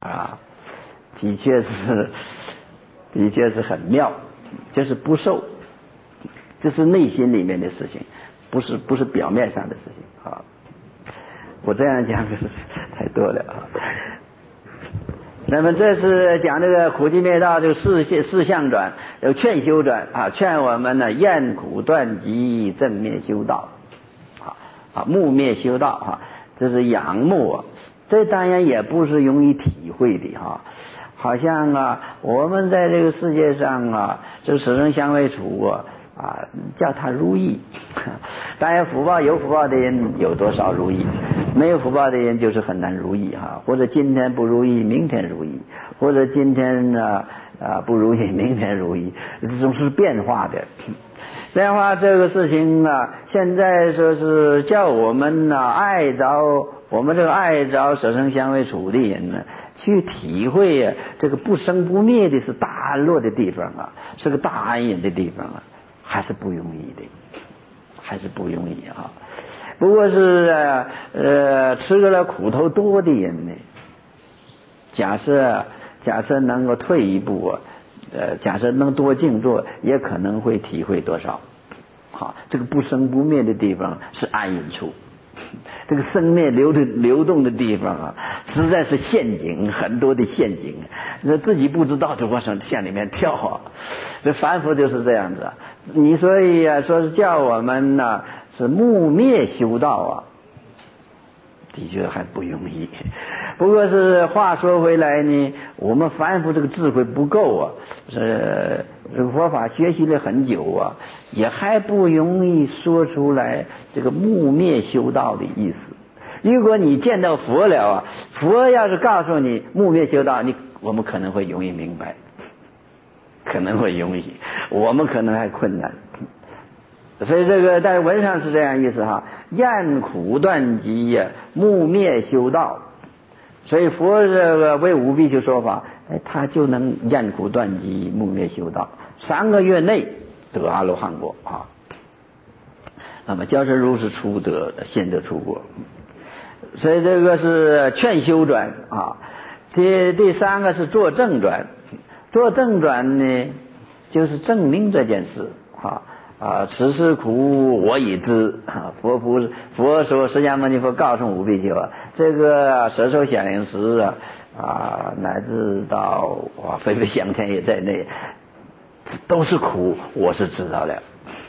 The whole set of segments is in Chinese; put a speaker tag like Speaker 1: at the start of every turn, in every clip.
Speaker 1: 啊，的确是很妙，就是不受，这是内心里面的事情，不是表面上的事情啊。我这样讲就是太多了啊。那么这是讲这个苦集灭道这个四相转，有劝修转啊，劝我们呢厌苦断集，正灭修道啊，目灭修道啊，这是仰慕啊。这当然也不是容易体会的哈，好像啊，我们在这个世界上啊，这舍生相为处啊，叫他如意。当然有福报的人有多少如意，没有福报的人就是很难如意哈，或者今天不如意，明天如意，或者今天不如意，明天如意，这种是变化的。变化这个事情啊，现在说是叫我们我们这个爱着舍生相为处的人呢，去体会这个不生不灭的是大安乐的地方啊，是个大安隐的地方啊，还是不容易的，还是不容易啊。不过是吃了苦头多的人呢，假设能够退一步假设能多静坐，也可能会体会多少。好，这个不生不灭的地方是安隐处，这个生灭流动的地方啊，实在是陷阱，很多的陷阱，那自己不知道就往向里面跳啊。这凡夫就是这样子，你所以说是叫我们是目灭修道啊，的确还不容易。不过是话说回来呢，我们凡夫这个智慧不够啊，佛法学习了很久啊，也还不容易说出来这个目灭修道的意思。如果你见到佛了啊，佛要是告诉你目灭修道，我们可能会容易明白，可能会容易，我们可能还困难。所以这个在文上是这样意思哈，厌苦断集目灭修道。所以佛这个为五比丘说法，他就能厌苦断集，目灭修道，3个月内得阿罗汉果啊。那么教授如是现得出果。所以这个是劝修转啊。第三个是做正转，做正转呢，就是证明这件事此事苦我已知啊。佛说，释迦牟尼佛告诉五比丘这个舍受显灵时乃至到非非想天也在内，都是苦，我是知道了。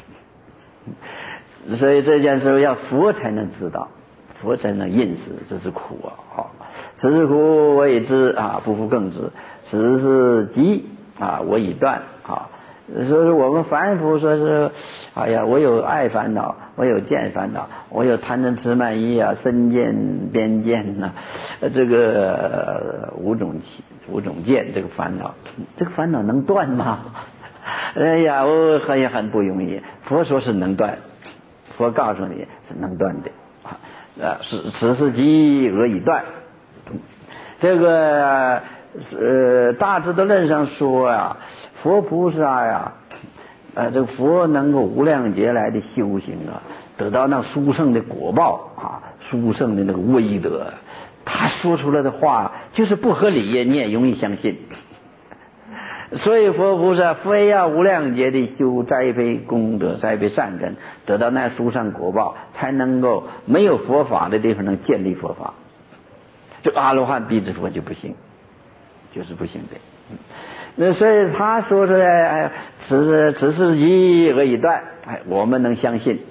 Speaker 1: 所以这件事要佛才能知道，佛才能认识这是苦此是苦我已知不复更知，此是集我已断所以我们凡夫说是我有爱烦恼，我有见烦恼，我有贪嗔痴慢疑身见边见这个五种见，这个烦恼能断吗？我也很不容易。佛说是能断，佛告诉你是能断的此是集而已断。这个大智度论上说佛菩萨这个佛能够无量劫来的修行得到那殊胜的果报殊胜的那个威德，他说出来的话就是不合理，你也容易相信。所以佛菩萨非要无量劫的修栽培功德，栽培善根，得到那殊胜果报，才能够没有佛法的地方能建立佛法。这阿罗汉必之佛就不行，就是不行的。那所以他说出来此是集而已断，我们能相信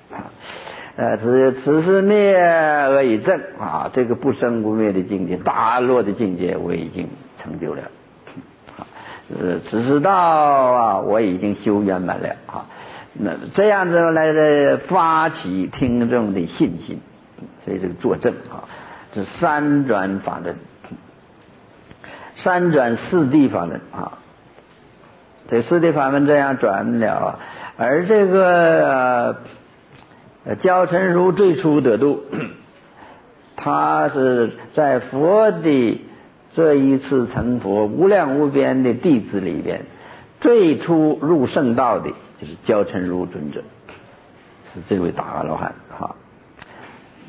Speaker 1: 此是灭而已证这个不生不灭的境界，大安乐的境界我已经成就了此是道我已经修圆满了那这样子来发起听众的信心。所以这个作证这三转法轮，三转四谛法轮这四谛法门这样转了而这个焦尘如最初得度，他是在佛的这一次成佛无量无边的弟子里边，最初入圣道的就是焦尘如尊者，是这位大阿罗汉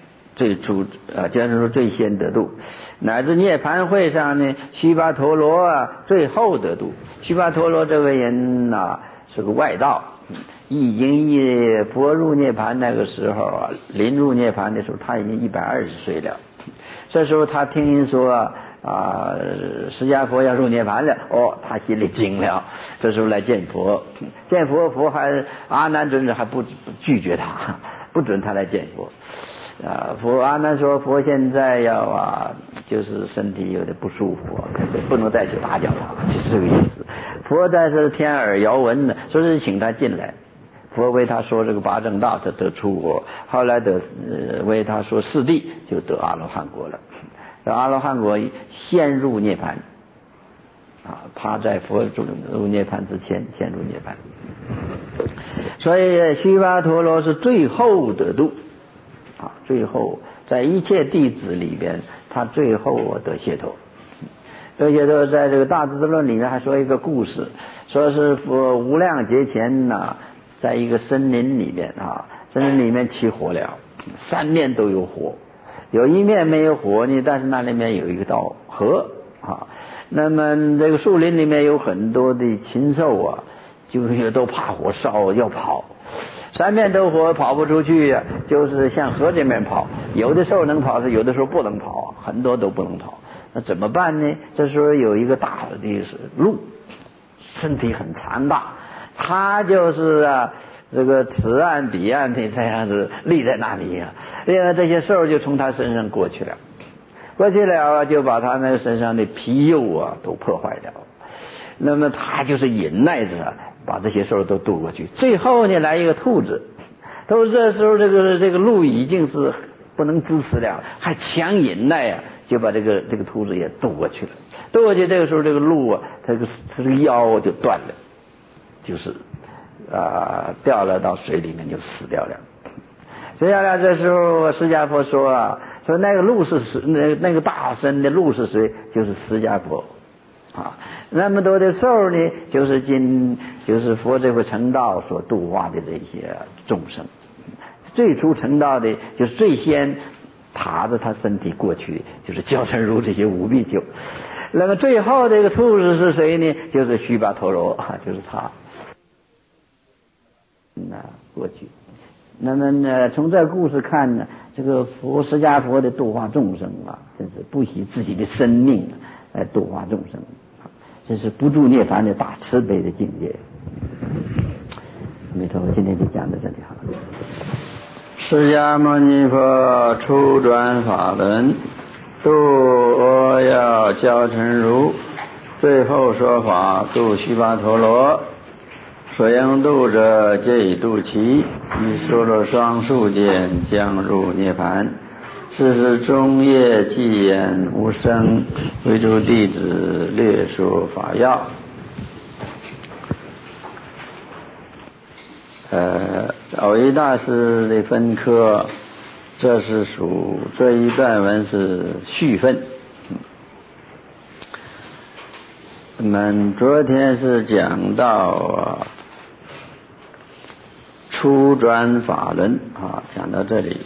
Speaker 1: 最初就是说最先得度，乃至涅槃会上呢，须跋陀罗最后得度。须跋陀罗这个人是个外道，已经佛入涅槃那个时候临入涅槃的时候，他已经120岁了。这时候他听人说释迦佛要入涅槃了，他心里惊了。这时候来见佛，佛还阿难尊者还不拒绝他，不准他来见佛。阿难说佛现在要就是身体有点不舒服，不能再去打搅他，就是这个意思。佛在这天耳遥闻呢，说是请他进来。佛为他说这个八正道，他得出国，后来为他说四谛，就得阿罗汉国了。阿罗汉国先入涅槃他在佛入涅槃之前先入涅槃，所以须跋陀罗是最后得度最后在一切弟子里边，他最后得解脱。得解脱在这个大智度论里面还说一个故事，说是佛无量劫前在一个森林里面森林里面起火了，3面都有火，有一面没有火呢，但是那里面有一个道河那么这个树林里面有很多的禽兽就是都怕火烧要跑，3面都火跑不出去就是向河这面跑，有的时候能跑，有的时候不能跑很多都不能跑。那怎么办呢？这时候有一个大的鹿，身体很强大，他就是这个此岸彼岸的这样子立在那里另外这些兽就从他身上过去了就把他那个身上的皮肉都破坏掉。那么他就是忍耐着把这些兽都渡过去。最后呢来一个兔子，这时候这个鹿已经是不能支持了，还强忍耐就把这个兔子也渡过去了。渡过去这个时候这个鹿它这个腰就断了，就是掉了到水里面就死掉了。接下来这时候释迦佛说说那个鹿是那个大身的鹿是谁？就是释迦佛那么多的兽呢，就是佛这回成道所度化的这些众生。最初成道的就是最先爬着他身体过去，就是教成如这些无比丘。那么最后这个兔子是谁呢？就是须跋陀罗就是他过去。那么呢，从这故事看呢，这个释迦佛的度化众生真是不惜自己的生命来度化众生，这是不住涅槃的大慈悲的境界。阿弥陀佛，今天就讲到这里好了。释迦牟尼佛初转法轮，度阿要教成如，最后说法度须跋陀罗。所应度者皆以度其，以说了双数间将入涅槃。是时中叶寂言无声，为诸弟子略说法要。蕅益大师的分科，这是属这一段文是续分。我们昨天是讲到初转法轮讲到这里，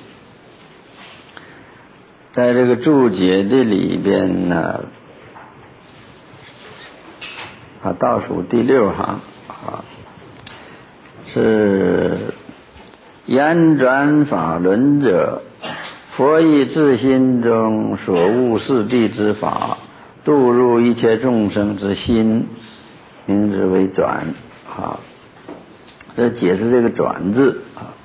Speaker 1: 在这个注解的里边呢倒数第6行是言转法轮者，佛以自心中所悟四谛之法，度入一切众生之心，名之为转这解释这个转字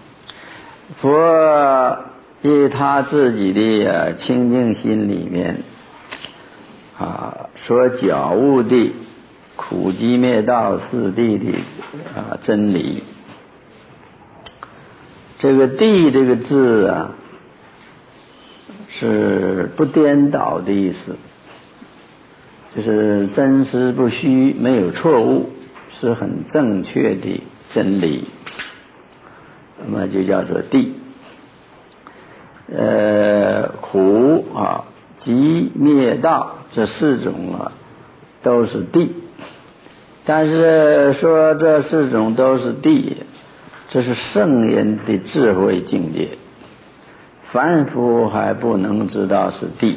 Speaker 1: 佛以他自己的清净心里面所觉悟的苦集灭道四谛的真理。这个谛这个字是不颠倒的意思，就是真实不虚，没有错误，是很正确的真理，那么就叫做谛。苦集灭道这4种都是谛，但是说这4种都是谛，这是圣人的智慧境界。 凡夫还不能知道是谛。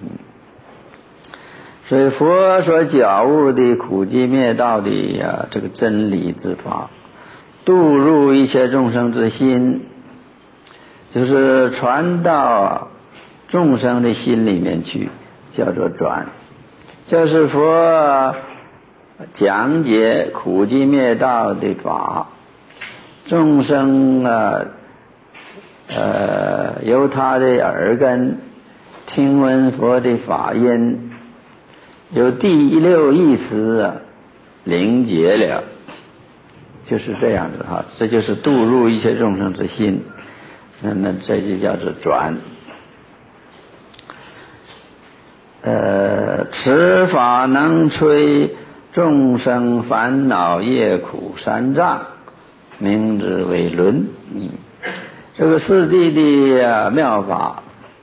Speaker 1: 所以佛所觉悟的苦集灭道的这个真理之法，度入一切众生之心，就是传到众生的心里面去，叫做转。就是佛讲解苦集灭道的法，众生由他的耳根听闻佛的法音，有第六意识灵觉了，就是这样子哈，这就是度入一切众生之心，那么这就叫做转。此法能摧众生烦恼业苦三障，名之为轮。这个四谛的妙法，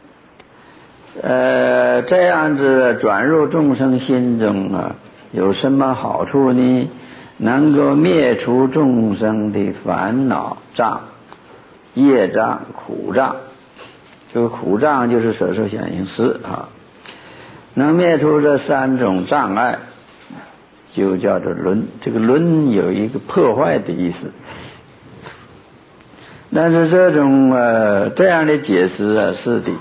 Speaker 1: 这样子转入众生心中有什么好处呢？能够灭除众生的烦恼障、业障、苦障。这个苦障就是色受想行识能灭除这三种障碍，就叫做轮。这个轮有一个破坏的意思，但是这样的解释是的，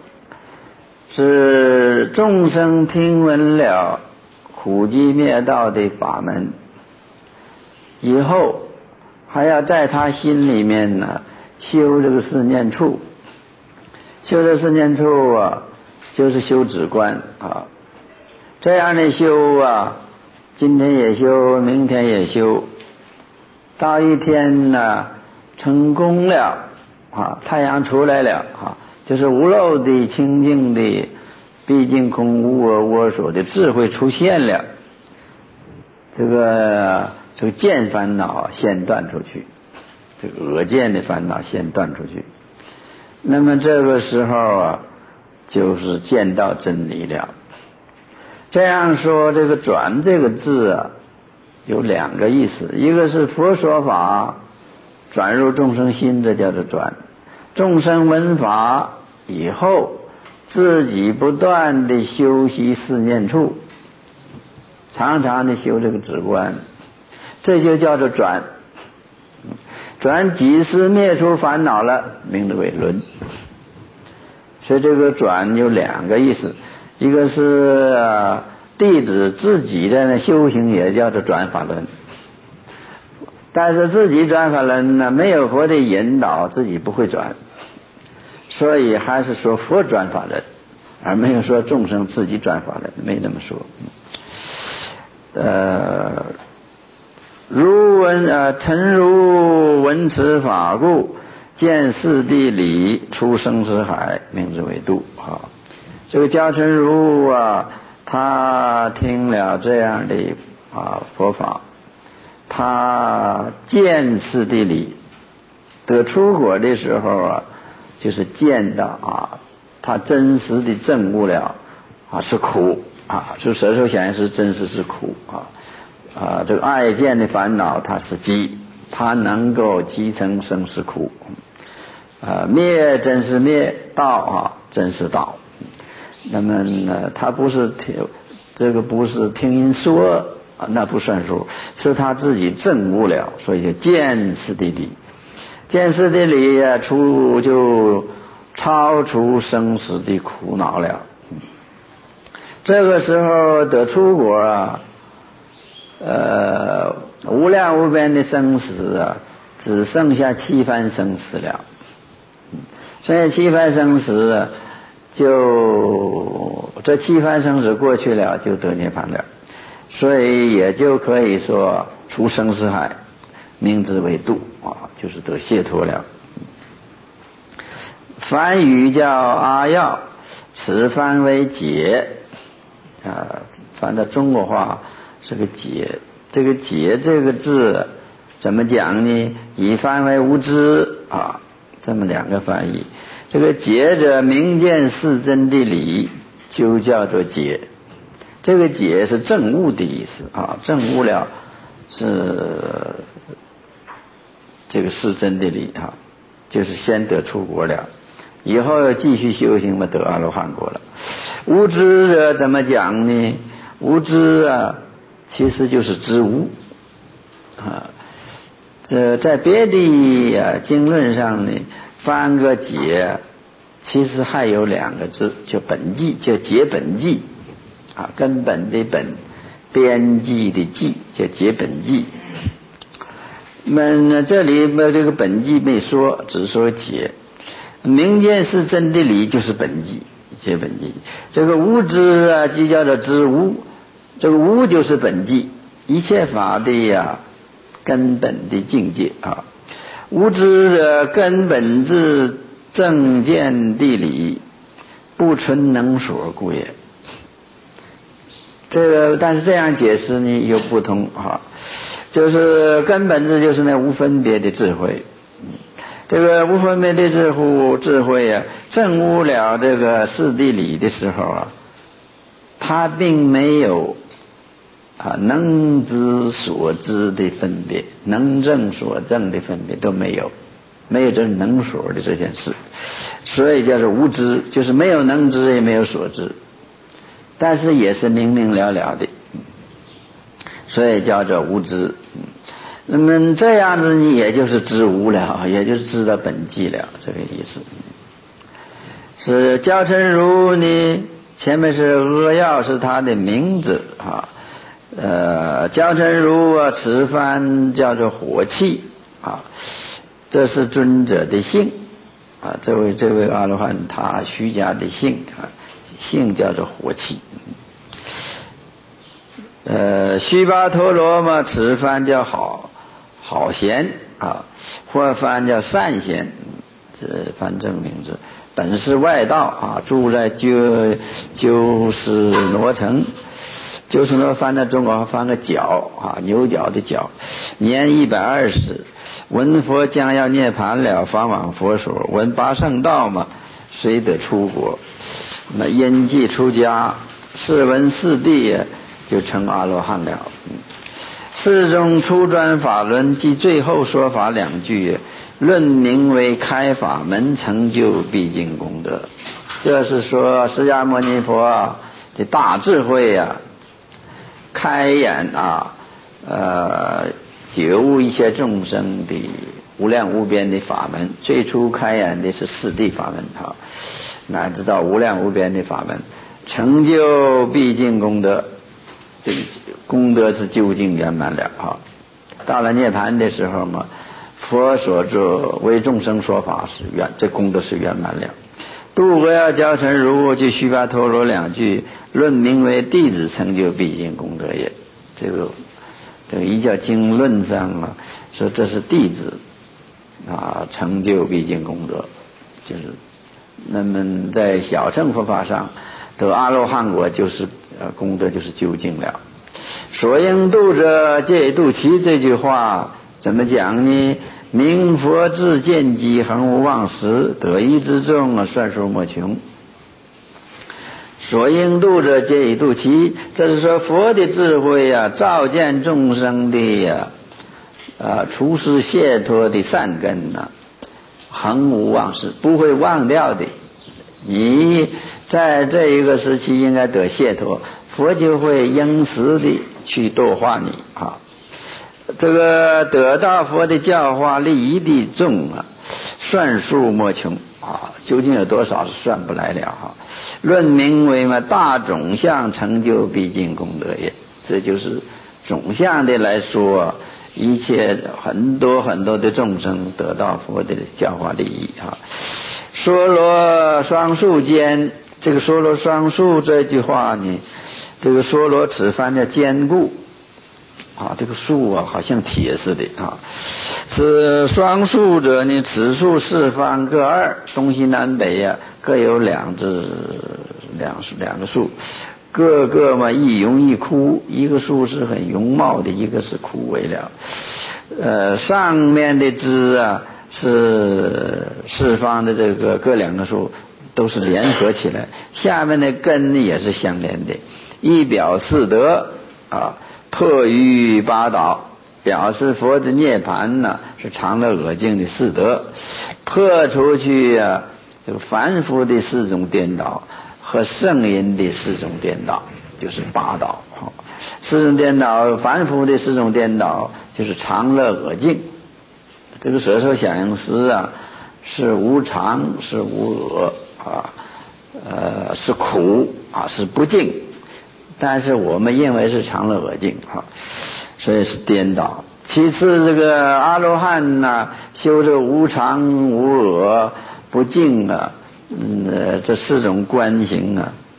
Speaker 1: 是众生听闻了苦集灭道的法门以后，还要在他心里面修这个四念处。修这四念处就是修止观这样的修今天也修，明天也修，到一天成功了太阳出来了就是无漏的清净的毕竟空无我我所的智慧出现了，这个见烦恼先断出去，这个恶见的烦恼先断出去，那么这个时候就是见到真理了。这样说，这个转这个字有两个意思，一个是佛说法转入众生心，这叫做转。众生闻法以后，自己不断的修习四念处，常常的修这个止观，这就叫做转。转几时灭除烦恼了，名字为轮。所以这个转有两个意思，一个是弟子自己的修行也叫做转法轮，但是自己转法轮呢，没有佛的引导，自己不会转，所以还是说佛转法轮，而没有说众生自己转法轮，没那么说。诚如闻此法故，见四谛理，出生死海，名之为度这个焦诚如他听了这样的佛法，他见四谛理，得出果的时候就是见到他真实的证悟了是苦就色受想行识真实是苦这个爱见的烦恼它是积，它能够积成生死苦灭真是灭，道真是道。那么他不是不是听人说那不算数，是他自己证悟了，所以就见四谛理。见四谛理就超出生死的苦恼了。这个时候得出果无量无边的生死只剩下七番生死了。所以七番生死这七番生死过去了，就得涅槃了，所以也就可以说出生死海，名之为度就是得解脱了。梵语叫阿要，此梵为解翻到中国话是个解。这个解这个字怎么讲呢？以梵为无知这么两个翻译。这个解者明见四真的理，就叫做解。这个解是证悟的意思证悟了是这个四真的理就是先得出果了。 以后要继续修行嘛，得阿罗汉果了。无知者怎么讲呢？无知啊，其实就是知无啊。在别的经论上呢，翻个解，其实还有两个字，叫本纪，叫解本纪啊，根本的本，边际的际，叫解本纪。那这里这个本纪没说，只说解。明见是真的理，就是本纪，解本纪。这个无知啊，就叫做知无，这个无就是本纪，一切法的根本的境界啊。无知的根本之正见地理，不存能所故也。这个但是这样解释呢有不同啊，就是根本智就是那无分别的智慧。这个无分别的智慧啊，证悟了这个四谛理的时候啊，他并没有能知所知的分别，能证所证的分别都没有，没有这能所的这件事，所以叫做无知，就是没有能知也没有所知，但是也是明明了了的，所以叫做无知。那么这样子呢，也就是知无了，也就是知道本际了，这个意思。是焦成如呢，前面是阿药，是他的名字啊。焦成如此番叫做火气啊，这是尊者的姓啊。这位阿罗汉他虚假的姓啊，姓叫做火气。须跋陀罗嘛，此番叫好贤啊，或番叫善贤，这番正名字。本是外道啊，住在鸠斯罗城。鸠斯罗翻到中国翻个角啊，牛角的角。年120，闻佛将要涅盘了，方往佛所，闻八圣道嘛，虽得出国。那因既出家，是闻四谛就成阿罗汉了。四中初专法轮及最后说法2句，论名为开法门，成就必经功德。这是说释迦牟尼佛的大智慧开眼觉悟一切众生的无量无边的法门。最初开眼的是四谛法门乃至到无量无边的法门，成就必经功德，这个功德是究竟圆满了到了涅盘的时候嘛，佛所做为众生说法是这功德是圆满了。度阿焦成如及须跋陀罗2句，论名为弟子，成就必经功德也。这个一教经论上说这是弟子成就必经功德，就是那么在小乘佛法上得阿罗汉果，就是功德就是究竟了。所应度者皆以度其，这句话怎么讲呢？明佛智见机，恒无忘时，得一之众算数莫穷。所应度者皆以度其，这是说佛的智慧照见众生的除失解脱的善根恒无忘失，不会忘掉的。你在这一个时期应该得解脱，佛就会应时的去度化你这个得到佛的教化利益的众算数莫穷究竟有多少是算不来了论名为大种相，成就必经功德也。这就是种相的来说，一切很多很多的众生得到佛的教化利益说罗双树间，这个说罗双树这句话呢，这个说罗此番叫坚固这个树好像铁似的此双树者呢，此树四方各2，东西南北各有两个树，各个一荣一枯，一个树是很容貌的，一个是枯萎了。上面的枝是四方的这个各2个树都是联合起来，下面的根也是相连的，一表四德破于八道，表示佛的涅盘是常乐我净的四德，破出去这个凡夫的四种颠倒和圣人的四种颠倒，就是八倒。四种颠倒，凡夫的四种颠倒就是常乐我净。这个舍受想行识啊，是无常，是无我是苦是不净，但是我们认为是常乐我净所以是颠倒。其次，这个阿罗汉修这无常、无我、不净这四种观行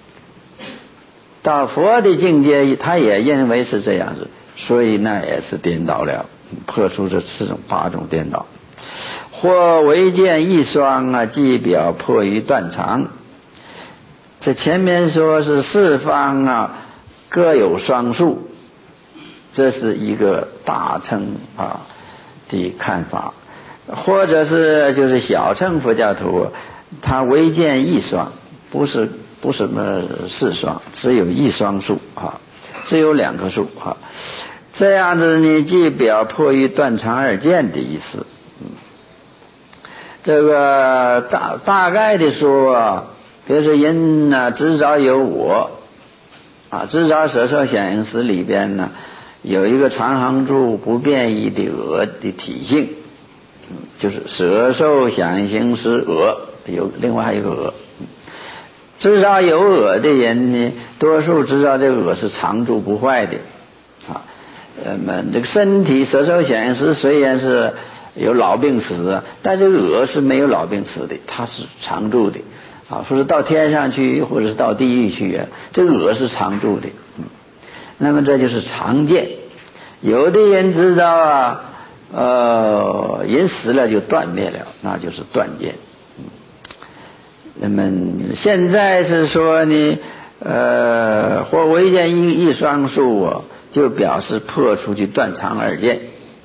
Speaker 1: 到佛的境界他也认为是这样子，所以那也是颠倒了，破除这八种颠倒。或唯见一双即表破于断常。这前面说是四方各有双数，这是一个大乘的看法，或者是就是小乘佛教徒他唯见一双，不是什么四双，只有一双数只有两个数这样子呢，即表破于断常二见的意思。这个大概的说比如说人执着有我执着舍受想行识里边有一个常行住不变异的我的体性，就是舍受想行识我，另外还有一个我。执着有我的人呢，多数知道这个我是常住不坏的这个身体舍受想行识虽然是有老病死但这个我是没有老病死的，它是常住的说是到天上去或者是到地狱去这个我是常住的那么这就是常见。有的人知道人死了就断灭了，那就是断见。那么现在是说呢或唯见一双数就表示破除去断常二见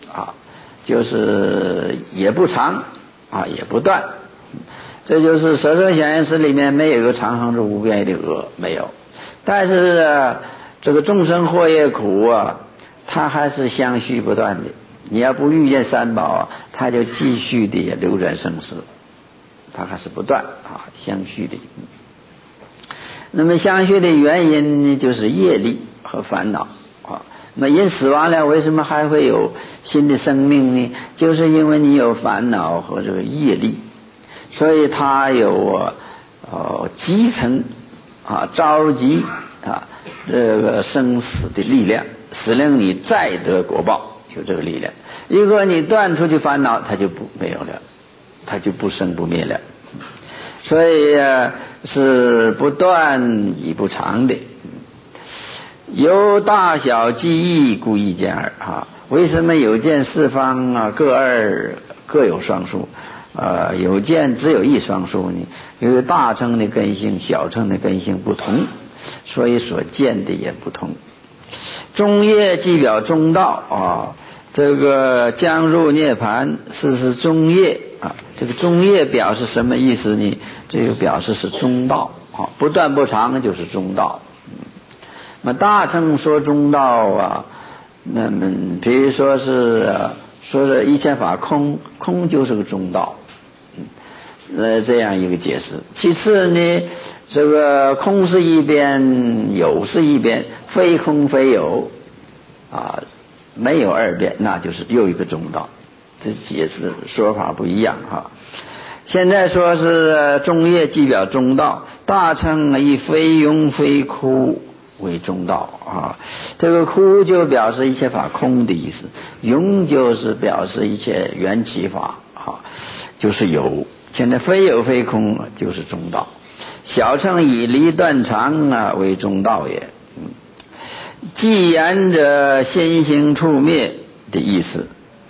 Speaker 1: 就是也不常也不断。这就是舍受想行识里面没有一个常行住不变异的我，没有。但是这个众生祸业苦它还是相续不断的。你要不遇见三宝它就继续的流转生死，它还是不断相续的。那么相续的原因呢，就是业力和烦恼那人死亡了为什么还会有新的生命呢？就是因为你有烦恼和这个业力，所以他有集成着急这个生死的力量，使令你再得果报，有这个力量。如果你断出去烦恼，它就没有了，它就不生不灭了。所以是不断亦不长的。由大小记忆故一见二为什么有见四方各有双数有见只有一双数呢？因为大乘的根性小乘的根性不同，所以所见的也不同。中业即表中道这个将入涅槃是中业这个中业表示什么意思呢？这个表示是中道不断不长就是中道。那么大乘说中道那么比如说是一切法空就是个中道这样一个解释。其次呢，这个空是一边，有是一边，非空非有没有二边，那就是又一个中道。这解释说法不一样现在说是中业即表中道，大乘以非庸非枯为中道这个枯就表示一切法空的意思，庸就是表示一切缘起法就是有。现在非有非空就是中道。小乘以离断常为中道也。既言者心行处灭的意思，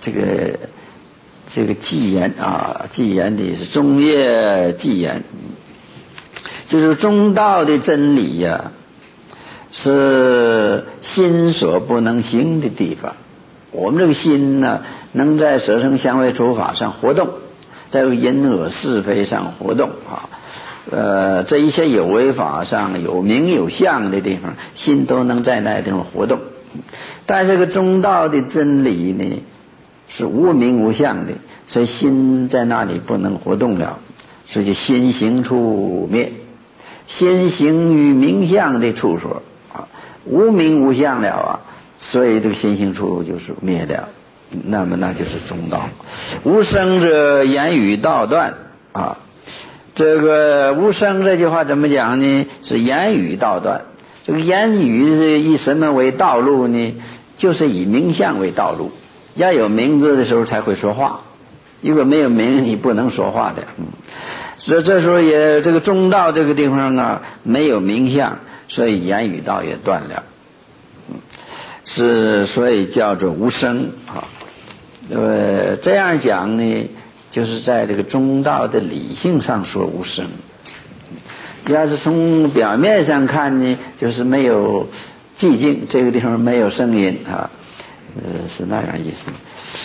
Speaker 1: 这个既言既言的是中业既言，就是中道的真理是心所不能行的地方。我们这个心能在舍生相位处法上活动，在因恶是非上活动这一些有为法上有名有相的地方，心都能在那地方活动。但这个中道的真理呢是无名无相的，所以心在那里不能活动了。 所以心行处灭，心行于名相的处所啊，无名无相了啊，所以这个心行处就是灭了，那么那就是中道。无生者言语道断啊，这个无生这句话怎么讲呢？是言语道断。这个言语是以什么为道路呢？就是以名相为道路。要有名字的时候才会说话，如果没有名你不能说话的。所以这时候也这个中道这个地方啊没有名相，所以言语道也断了。是所以叫做无生啊。这样讲呢，就是在这个中道的理性上说无生。要是从表面上看呢，就是没有寂静，这个地方没有声音啊，是那样意思。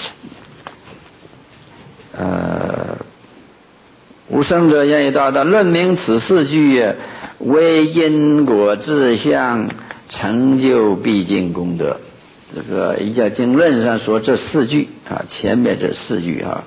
Speaker 1: 无生者言语道断，论明此四句为因果志向成就毕竟功德。这个一教经论上说这四句啊，前面这四句啊，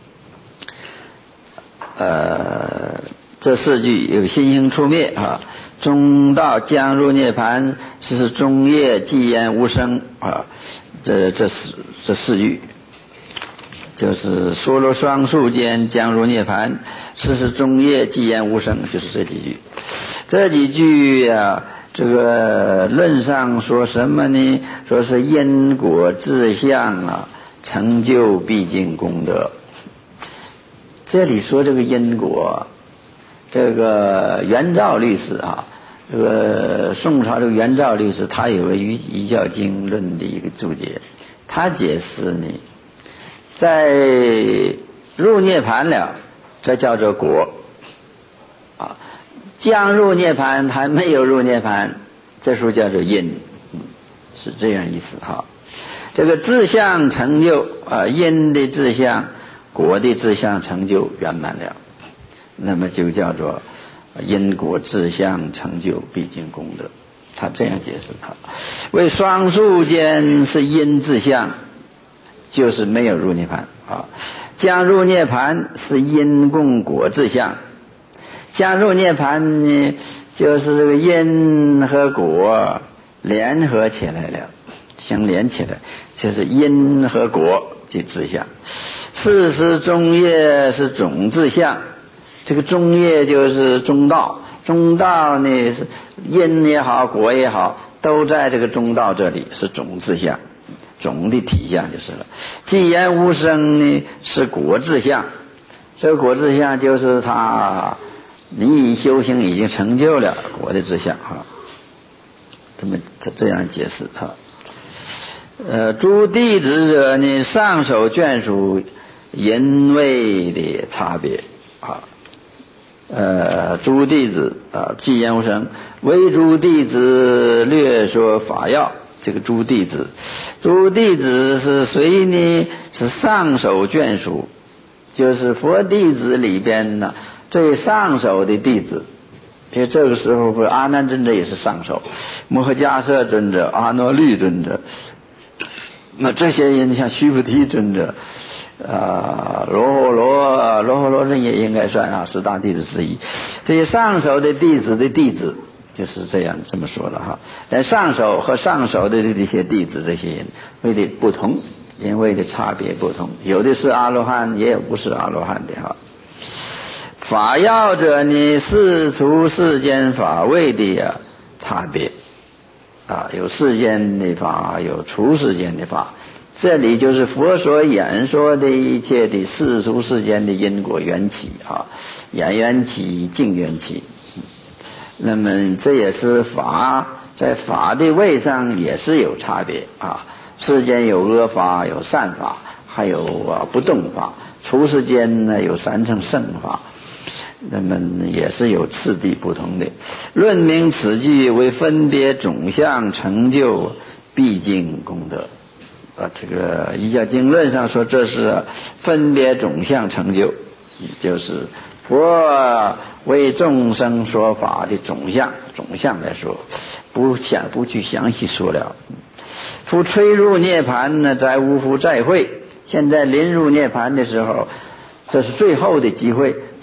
Speaker 1: 这四句有心行处灭啊，中道将入涅盘，是中业寂言无声啊，这四句就是说罗双树间将入涅盘，是中业寂言无声，就是这几句。这几句啊，这个论上说什么呢？说是因果志向啊，成就毕竟功德。这里说这个因果，这个元照律师啊，这个宋朝这个元照律师，他有个一教经论的一个注解，他解释呢，在入涅盘了，这叫做果啊。将入涅盘还没有入涅盘，这时候叫做因，是这样意思哈。这个志向成就啊，因的志向，果的志向成就圆满了，那么就叫做因果志向成就毕竟功德。他这样解释他，为双树间是因志向，就是没有入涅盘啊。将入涅盘是因共果志向。将入涅盘呢，就是这个因和果联合起来了，相连起来，就是因和果的志向。事实中业是总志向，这个中业就是中道，中道呢是因也好，果也好，都在这个中道这里，是总志向，总的体相就是了。寂言无声呢是果志向，这个果志向就是他你修行已经成就了果的志向哈，他这样解释哈。诸弟子者呢，上首眷属因位的差别啊。诸弟子啊，寂言无声，为诸弟子略说法要。这个诸弟子是谁呢？是上首眷属，就是佛弟子里边呢最上首的弟子。因为这个时候不是阿难尊者也是上首，摩诃迦叶尊者、阿耨律尊者，那这些人像须菩提尊者罗睺罗人也应该算啊十大弟子之一。这些上首的弟子就是这样这么说了哈。但上首和上首的这些弟子，这些人为的不同，因为的差别不同，有的是阿罗汉，也有不是阿罗汉的哈。法要者呢，是除世间法位的差别啊，有世间的法，有除世间的法。这里就是佛所演说的一切的世俗世间的因果缘起啊，眼缘起、净缘起。那么这也是法，在法的位上也是有差别啊。世间有恶法，有善法，还有不动法。除世间呢有三乘圣法，那么也是有次第不同的。论明此句为分别种相成就毕竟功德。这个一教经论上说这是分别种相成就，就是佛为众生说法的种相来说，不去详细说了。夫吹入涅盘呢，在无复再会。现在临入涅盘的时候，这是最后的机会，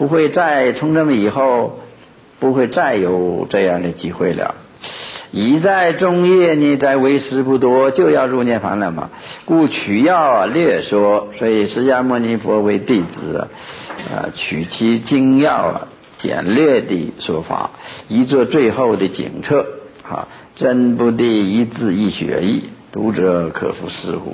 Speaker 1: 不会再从这么以后不会再有这样的机会了。已在中叶呢，在为时不多，就要入涅槃了嘛。故取要略说，所以释迦牟尼佛为弟子取其精要简略的说法，以作最后的警策真不地一字一血意，读者可复思乎。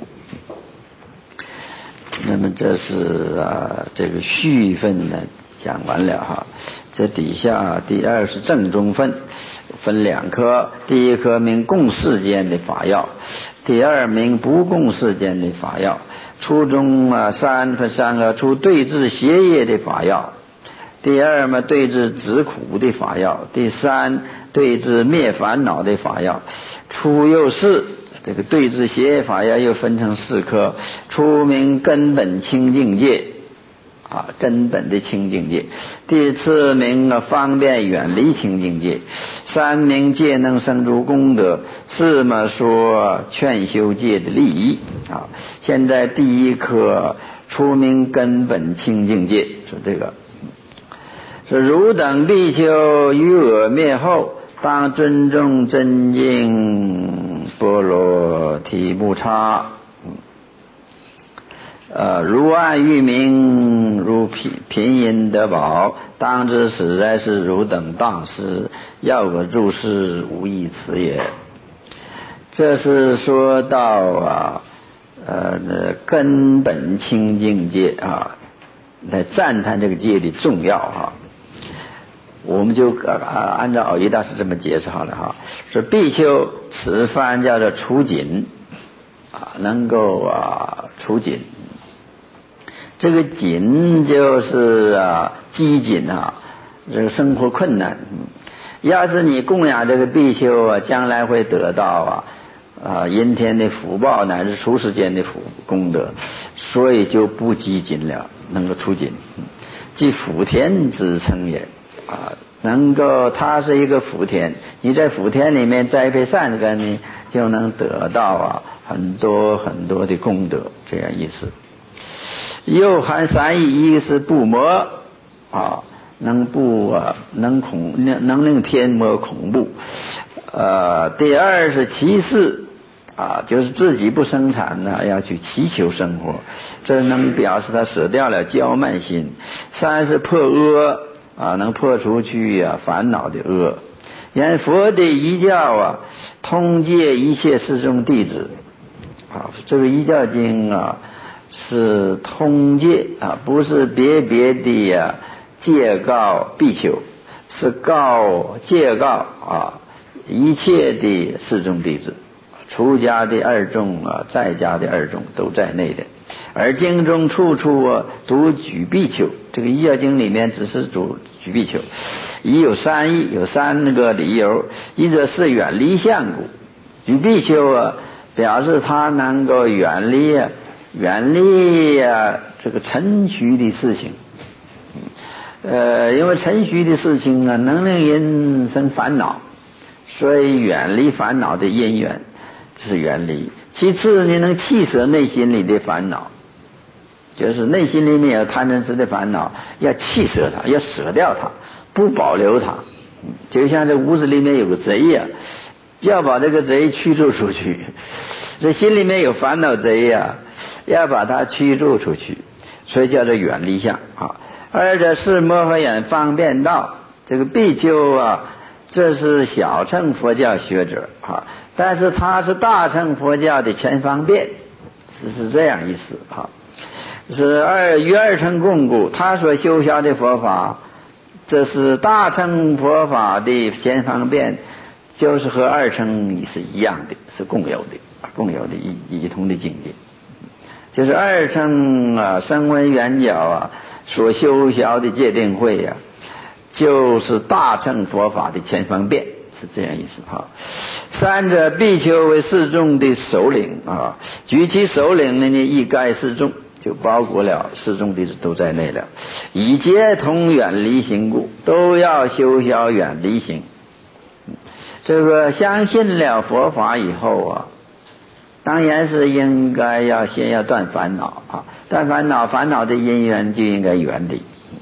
Speaker 1: 那么这是这个序分呢讲完了这底下第二是正中分，分两科，第一科名共世间的法要，第二名不共世间的法要。初中三分三个，初对治邪业的法要，第二嘛对治止苦的法要，第三对治灭烦恼的法要。初又是这个对治邪业法要又分成四科，初名根本清净戒根本的清净戒，第次名方便远离清净戒，三名戒能生诸功德，四嘛说劝修戒的利益现在第一科初名根本清净戒，是这个是汝等必修于我灭后，当尊重真经波罗提木叉如爱欲名，如贫淫得宝，当知实在是汝等大师，要我注释无异此也。这是说到根本清净戒来赞叹这个戒的重要我们就按照蕅益大师这么解释好了说必修此番叫做除紧能够除紧。这个紧就是饥馑这个生活困难要是你供养这个必修将来会得到阴天的福报乃至出世间的功德，所以就不饥馑了，能够除紧。即福田之称也能够它是一个福田，你在福田里面栽培善根呢，就能得到很多很多的功德，这样意思。又含三义，一个是不魔能令天魔恐怖第二是其事就是自己不生产要去祈求生活，这能表示他舍掉了骄慢心。三是破恶能破除去烦恼的恶。因佛的遗教通戒一切四众弟子这个遗教经是通戒不是别的戒告必修，是戒告一切的四众弟子，出家的二众在家的二众都在内的。而经中处处独举必修，这个遗教经里面只是举必修，已有三义，有三个理由。一则是远离相故，举必修表示他能够远离这个尘虚的事情因为尘虚的事情能令人生烦恼，所以远离烦恼的因缘，这是远离。其次你能弃舍内心里的烦恼，就是内心里面有贪嗔痴的烦恼，要弃舍它，要舍掉它，不保留它。就像这屋子里面有个贼要把这个贼驱逐出去，这心里面有烦恼贼要把它驱逐出去，所以叫做远离相二者是摩诃眼方便道，这个比丘这是小乘佛教学者但是他是大乘佛教的前方便，是这样意思是与二乘共故，他所修学的佛法，这是大乘佛法的前方便，就是和二乘是一样的，是共有的一同的境界。就是二乘声闻缘觉所修学的戒定慧就是大乘佛法的前方便，是这样意思三者必求为四众的首领举其首领呢一概四众，就包括了四众弟子都在内了。以皆同远离行故，都要修学远离行。这个相信了佛法以后当然是应该先要断烦恼烦恼的因缘就应该远离。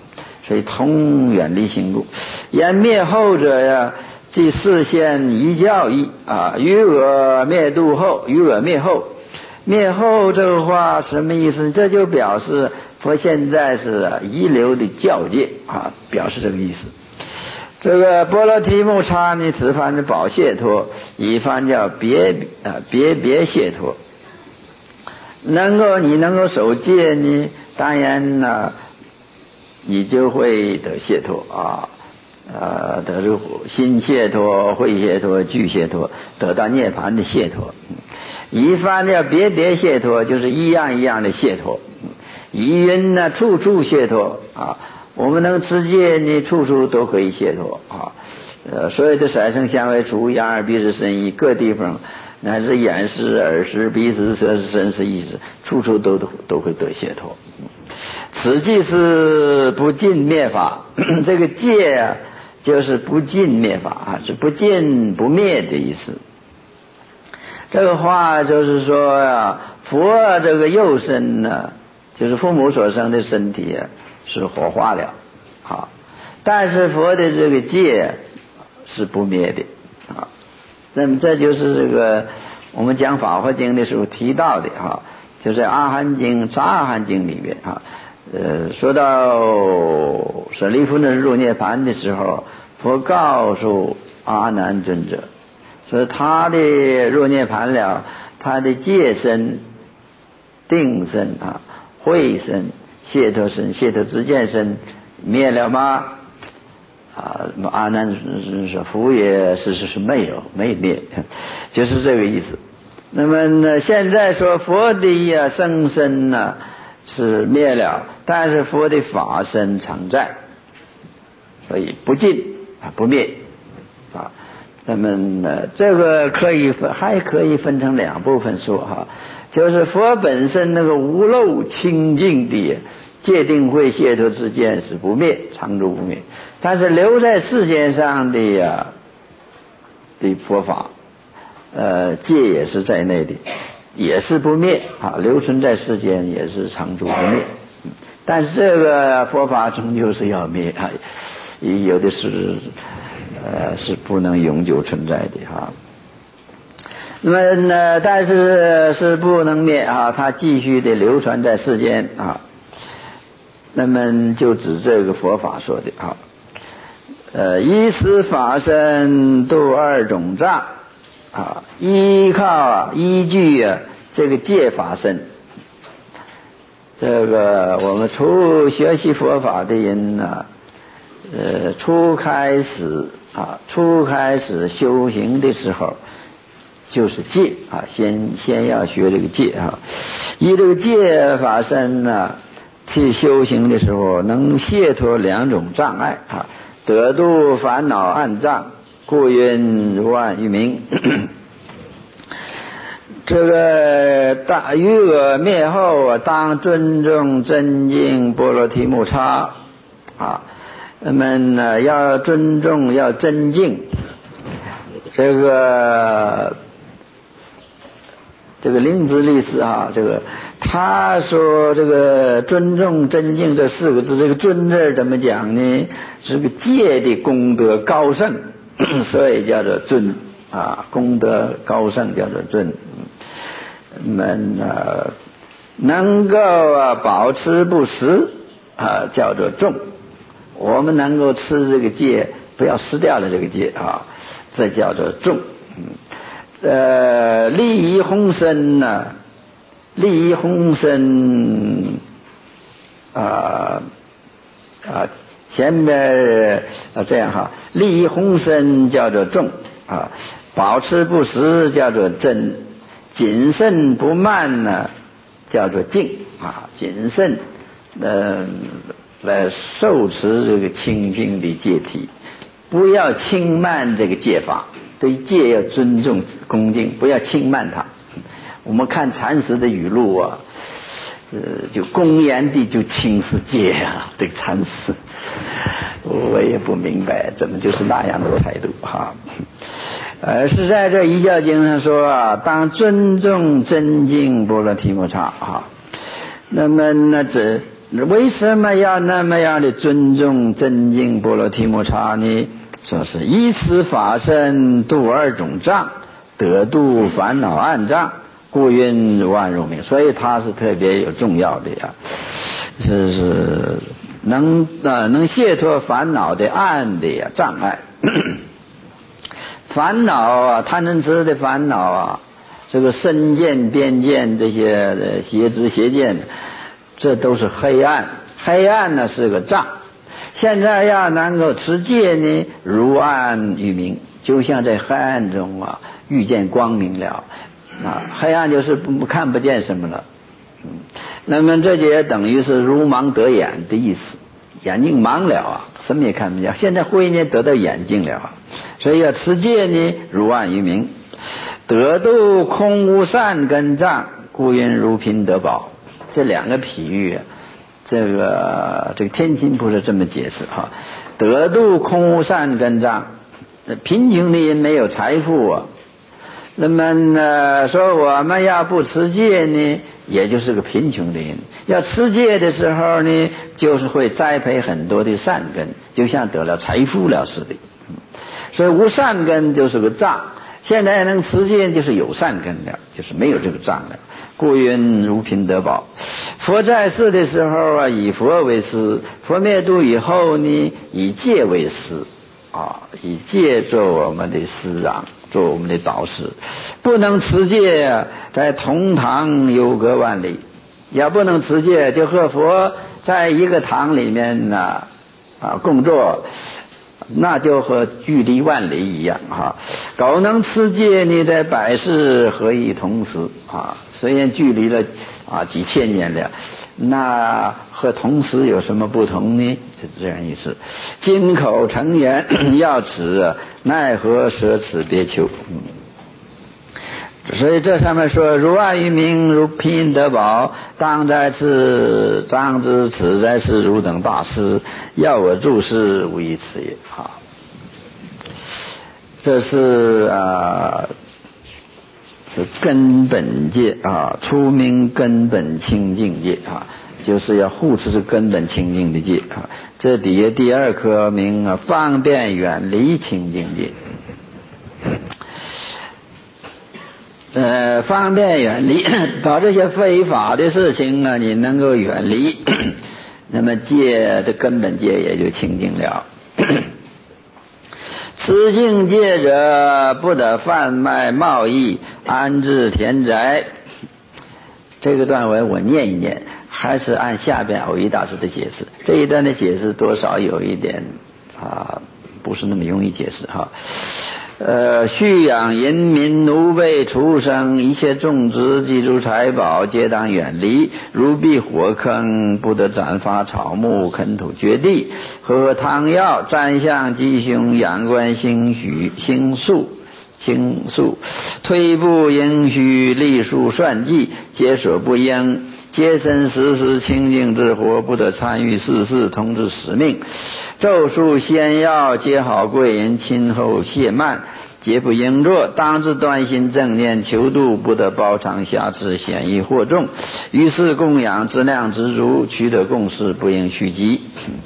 Speaker 1: 所以同远离行故。言灭后者呀，即示现一教义余我灭度后，余我灭后。灭后这个话什么意思？这就表示佛现在是遗留的教戒表示这个意思。这个波罗提木叉呢，此番是宝解脱，一番叫别解脱。你能够守戒呢，当然呢，你就会得解脱得入心解脱、慧解脱、具解脱，得到涅槃的解脱。一番叫别解脱，就是一样一样的解脱。一云呢，处处解脱我们能持戒呢，处处都可以解脱所有的色声香味触眼耳鼻舌身意，各地方乃至眼识耳识鼻识舌识身识意识，处处都会得解脱。此即是不尽灭法这个戒就是不尽灭法是不尽不灭的意思。这个话就是说佛这个幼身呢，就是父母所生的身体是活化了但是佛的这个戒是不灭的那么这就是这个我们讲法华经的时候提到的就是阿含经杂阿含经里面说到舍利弗呢入涅槃的时候，佛告诉阿难尊者说他的入涅槃了，他的戒身、定身慧身、解脱身、解脱知见身灭了吗？阿难说佛也是没灭，就是这个意思。那么呢，现在说佛的生身呢是灭了，但是佛的法身常在，所以不尽不灭那么呢，这个还可以分成两部分说就是佛本身那个无漏清净的戒定慧解脱之见是不灭，常住不灭，但是留在世间上的佛法戒也是在内的，也是不灭留存在世间也是常住不灭，但是这个佛法终究是要灭有的是不能永久存在的那么呢，但是不能灭它继续的流传在世间那么就指这个佛法说的依此法身度二种障依据这个戒法身。这个我们初学习佛法的人初开始修行的时候就是戒先要学这个戒依这个戒法身去修行的时候能解脱两种障碍得度烦恼暗障，故云如暗于明这个于我灭后当尊重真经波罗提木叉那么呢要尊重要真敬这个灵芝律师这个他说这个尊重真敬这四个字，这个尊字怎么讲呢？是个戒的功德高胜所以叫做尊功德高胜叫做尊能够保持不失叫做重。我们能够吃这个戒，不要失掉了这个戒这叫做重。利益宏深利益宏深前面这样利益宏深叫做重保持不失叫做真，谨慎不慢呢叫做静谨慎来受持这个清净的戒体，不要轻慢这个戒法，对戒要尊重恭敬，不要轻慢它。我们看禅师的语录就公然的就轻视戒这个禅师我也不明白怎么就是那样的态度是在这一教经上说当尊重真经波罗提木叉那么为什么要那么样的尊重真经波罗提摩叉呢？说是依此法身度二种障，得度烦恼暗障，故云万如名。所以它是特别有重要的呀，是能解脱烦恼的暗的障碍。烦恼啊，贪嗔痴的烦恼啊，这个身见边见这些邪知邪见，这都是黑暗。黑暗呢是个障。现在要能够持戒呢，如暗于明，就像在黑暗中啊遇见光明了啊。黑暗就是看不见什么了。那么这就等于是如盲得眼的意思，眼睛盲了啊，什么也看不见。现在慧呢得到眼睛了，所以要持戒呢，如暗于明，得度空无善根障，故云如贫得宝。这两个比喻啊，这个天亲不是这么解释哈。得度空无善根障，贫穷的人没有财富啊。那么呢，说我们要不持戒呢，也就是个贫穷的人。要持戒的时候呢，就是会栽培很多的善根，就像得了财富了似的。所以无善根就是个障。现在能持戒就是有善根了，就是没有这个障了。故云如贫得宝。佛在世的时候啊，以佛为师；佛灭度以后呢，以戒为师啊，以戒做我们的师长，做我们的导师。不能持戒啊，在同堂有隔万里；要不能持戒，就和佛在一个堂里面呢共坐，那就和距离万里一样哈。苟能持戒呢，在百世合一同时啊，虽然距离了几千年了，那和同时有什么不同呢？是这样意思。金口成言要持，奈何舍此别求。所以这上面说，如暗于明，如贫得宝，当在此，当知此在世汝等大师，要我注释无一此也。这是是根本戒啊，出名根本清净戒啊，就是要护持根本清净的戒啊。这底下第二颗名方便远离清净戒。方便远离，把这些非法的事情啊，你能够远离，那么戒的根本戒也就清净了。持净戒者，不得贩卖贸易，安置田宅。这个段文我念一念，还是按下边藕益大师的解释。这一段的解释多少有一点不是那么容易解释哈。畜养淫民奴婢畜生，一切种植寄诸财宝，皆当远离。如避火坑，不得斩伐草木，垦土掘地，喝汤药，占相吉凶，仰观星宿，推步迎虚，立数算计，皆所不应。洁身时时清净之活，不得参与世事，通知使命。咒术仙药，皆好贵人，亲厚谢慢，皆不应作。当知端心正念，求度，不得包藏瑕疵，显易惑众。于是供养质量知足，取得共识，不应虚极。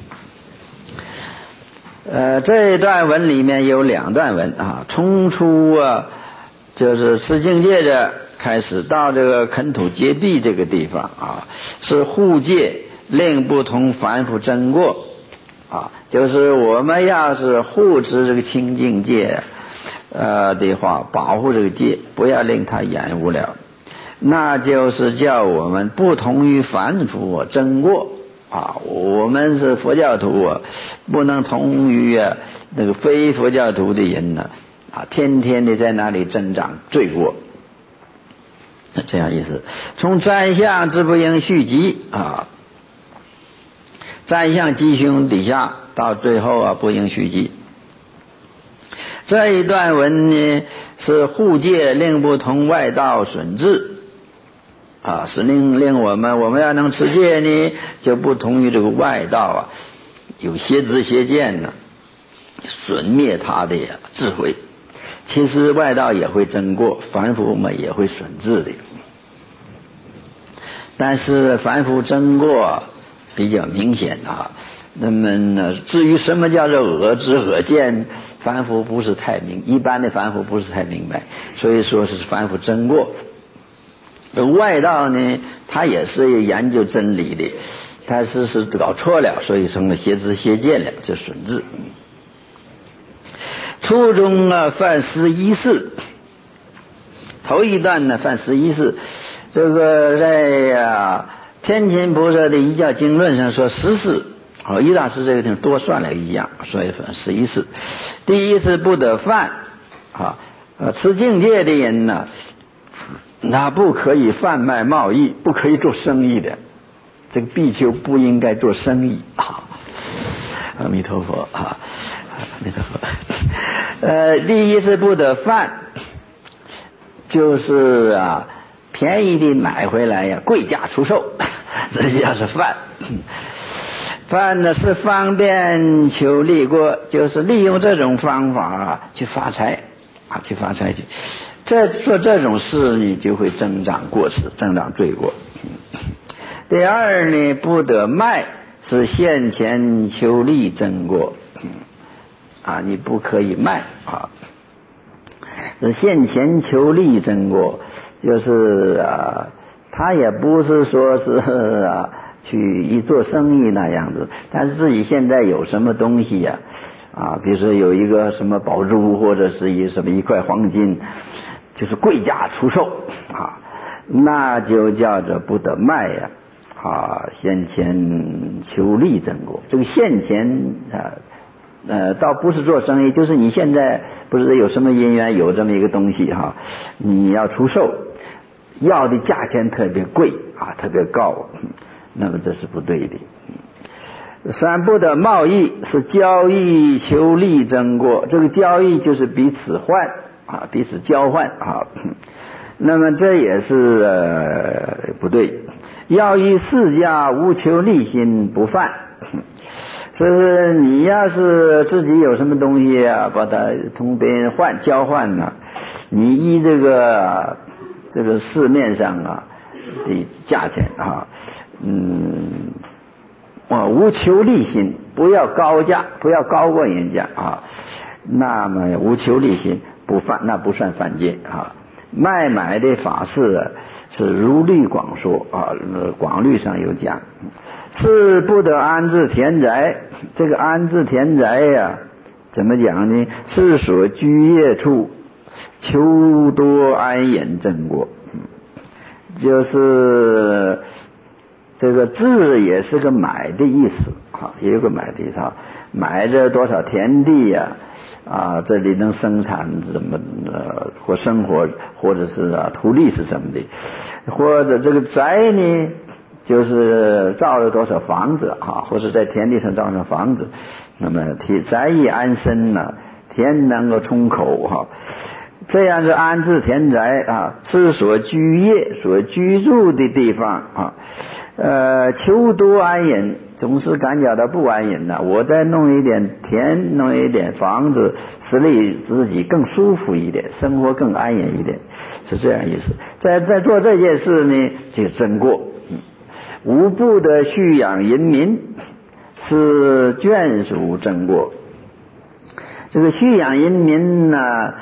Speaker 1: 这一段文里面有两段文从初就是持净戒的开始，到这个垦土掘地这个地方是护戒，令不同凡夫争过就是我们要是护持这个清净戒的话，保护这个戒，不要令它染污了，那就是叫我们不同于凡夫争过我们是佛教徒不能同于那个非佛教徒的人呢天天的在那里增长罪过，这样意思。从占相之不应续集占相吉凶底下到最后不应续集。这一段文呢是护戒，令不同外道损智是令我们要能持戒呢，就不同于这个外道有邪知邪见损灭他的智慧。其实外道也会争过，凡夫们也会损智的，但是凡夫争过比较明显啊。那么呢，至于什么叫做恶知恶见，凡夫不是太一般的凡夫不是太明白，所以说是凡夫真过。外道呢，他也是研究真理的，他是搞错了，所以成了邪知邪见了，这损智。初中犯11事，头一段呢犯11事，这个在天亲菩萨的一教经论上说10事，一大师这个地方多算了一样，所以犯11事。第一是不得犯持境界的人呢，那不可以贩卖贸易，不可以做生意的，这个比丘不应该做生意阿弥陀佛阿弥陀佛。第一是不得犯，就是便宜的买回来呀，贵价出售，这叫是犯。犯呢是方便求利过，就是利用这种方法去发财去发财去。做这种事呢，就会增长过失，增长罪过。第二呢，不得卖，是现前求利增过你不可以卖是现前求利增过，就是他也不是说是去一做生意那样子，但是自己现在有什么东西比如说有一个什么宝珠，或者是一块黄金，就是贵价出售那就叫做不得卖现前求利增过。这个现前倒不是做生意，就是你现在不是有什么因缘有这么一个东西你要出售，要的价钱特别贵特别高，那么这是不对的。三不得贸易，是交易求利增过。这个交易就是彼此换彼此交换那么这也是不对。要以释家无求利心不犯，就是你要是自己有什么东西把它同别人交换你依这个市面上的价钱无求利心，不要高价，不要高过人家那么无求利心不犯，那不算犯戒卖买的法事是如律广说广律上有讲。是不得安置田宅，这个安置田宅怎么讲呢？是所居业处求多安隐增过，就是这个置也是个买的意思也有个买的意思买这多少田地这里能生产怎么或生活，或者是图利是什么的，或者这个宅呢就是造了多少房子或者在田地上造上房子，那么宅亦安身田能够充口这样是安置田宅是所居业所居住的地方求多安隐，总是感觉到不安隐我再弄一点田，弄一点房子，使自己更舒服一点，生活更安隐一点，是这样意思。在做这件事呢，就增过。无不得蓄养淫民，是眷属增过。这个蓄养淫民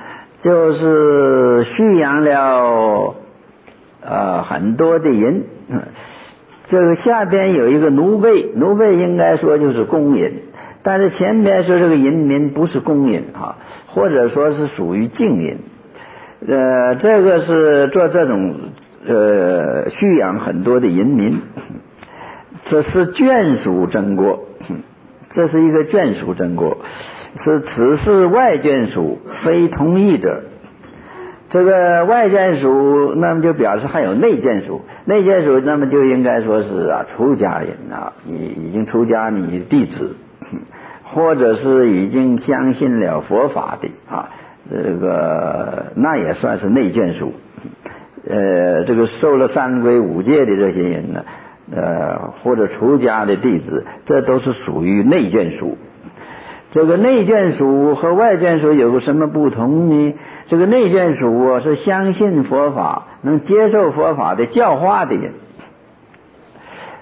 Speaker 1: 就是蓄养了很多的人这个下边有一个奴婢，奴婢应该说就是公人，但是前边说这个淫民不是公人或者说是属于净人这个是做这种蓄养很多的淫民，这是眷属增过，这是一个眷属增过，是此是外眷属，非同意者。这个外眷属，那么就表示还有内眷属，内眷属那么就应该说是出家人你已经出家，你弟子，或者是已经相信了佛法的这个那也算是内眷属。这个受了三规五戒的这些人或者出家的弟子，这都是属于内眷属。这个内眷属和外眷属有个什么不同呢？这个内眷属是相信佛法，能接受佛法的教化的人。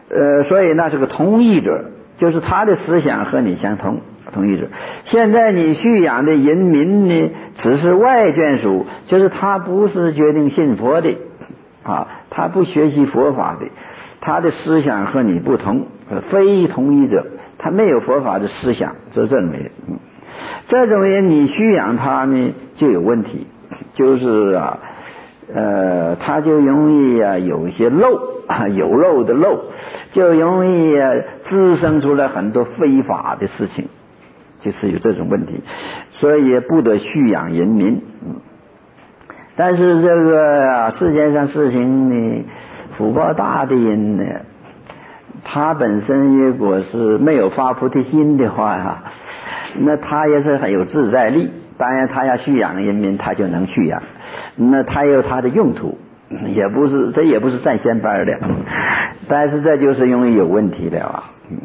Speaker 1: 所以那是个同意者，就是他的思想和你相同，同意者。现在你蓄养的人民呢，只是外眷属，就是他不是决定信佛的啊，他不学习佛法的，他的思想和你不同，非同意者，他没有佛法的思想，这种人，这种人你蓄养他呢就有问题，就是他就容易有一些漏，有漏的漏，就容易滋生出来很多非法的事情，就是有这种问题，所以不得蓄养人民。但是这个世界上事情呢，福报大的人呢，他本身如果是没有发菩提心的话那他也是很有自在力，当然他要蓄养人民，他就能蓄养，那他有他的用途，这也不是占先班的，但是这就是容易有问题的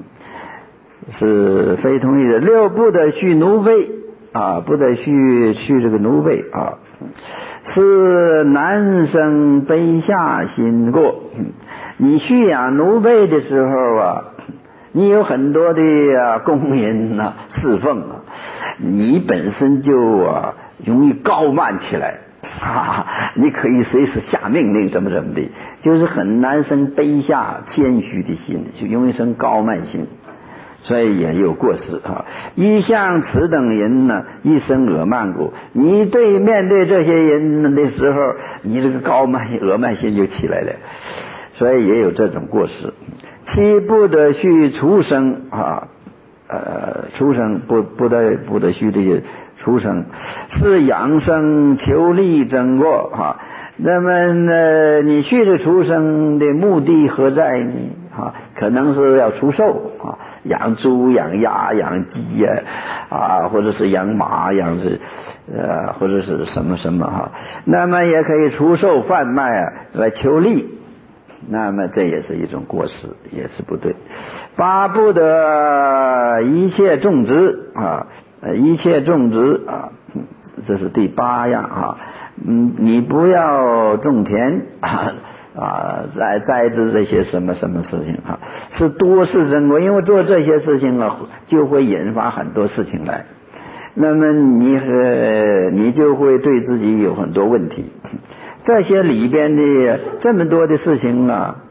Speaker 1: 是非同意的。六不得蓄奴婢不得蓄这个奴婢是男生卑下心过。你蓄养奴婢的时候你有很多的工人侍奉你本身就容易高慢起来你可以随时下命令怎么的，就是很难生卑下谦虚的心，就容易生高慢心，所以也有过失一向此等人呢，一生恶慢故。你面对这些人的时候，你这个高慢恶慢心就起来了，所以也有这种过失。七不得蓄畜生畜生不得蓄这些畜生，是养生求利争过那么你蓄这畜生的目的何在呢可能是要出售养猪养鸭养鸡或者是养马或者是什么那么也可以出售贩卖来求利，那么这也是一种过失，也是不对。八不得一切种植一切种植这是第八样你不要种田栽植这些什么事情是多事争过，因为做这些事情就会引发很多事情来，那么你就会对自己有很多问题。这些里边的这么多的事情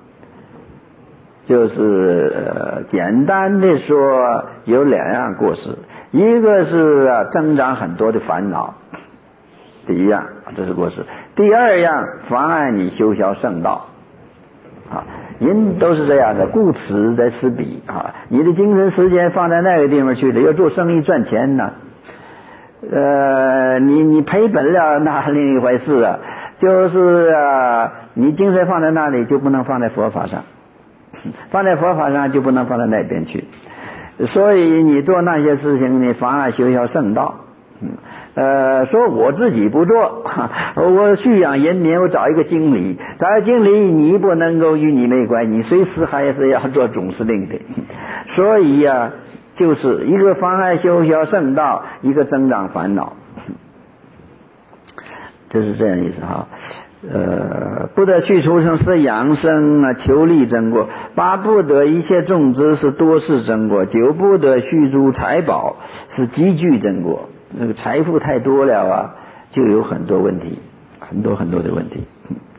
Speaker 1: 就是简单的说有两样过失，一个是增长很多的烦恼，第一样这是过失。第二样妨碍你修学圣道人都是这样的，顾此在此彼你的精神时间放在那个地方去了，要做生意赚钱呢你赔本了那另一回事就是你精神放在那里就不能放在佛法上，放在佛法上就不能放在那边去，所以你做那些事情你妨碍修学圣道说我自己不做我蓄养人民，我找一个经理，你不能够与你没关系，你随时还是要做总司令的，所以就是一个妨碍修学圣道，一个增长烦恼，就是这样意思不得去畜生是养生求利争过。八不得一切种植是多事争过。九不得蓄诸财宝是积聚争过。那个财富太多了就有很多问题，很多的问题。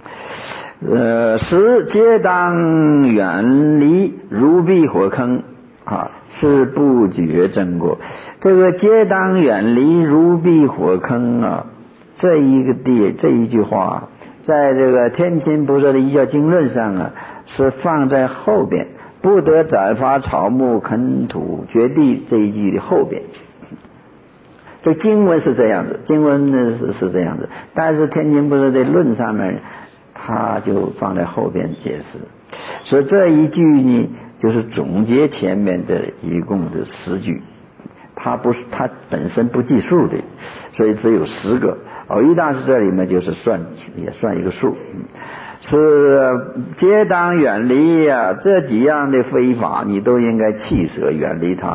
Speaker 1: 十皆当远离如避火坑是不觉争过。这个皆当远离如避火坑这一句话在这个天亲菩萨的依教经论上是放在后边，不得斩伐草木垦土掘地这一句的后边。这经文是这样子，经文是这样子，但是天亲菩萨在论上面他就放在后边解释，所以这一句呢就是总结前面的一共的10句，它本身不计数的，所以只有10个。偶一大师这里面就是也算一个数，是皆当远离这几样的非法你都应该弃舍远离它。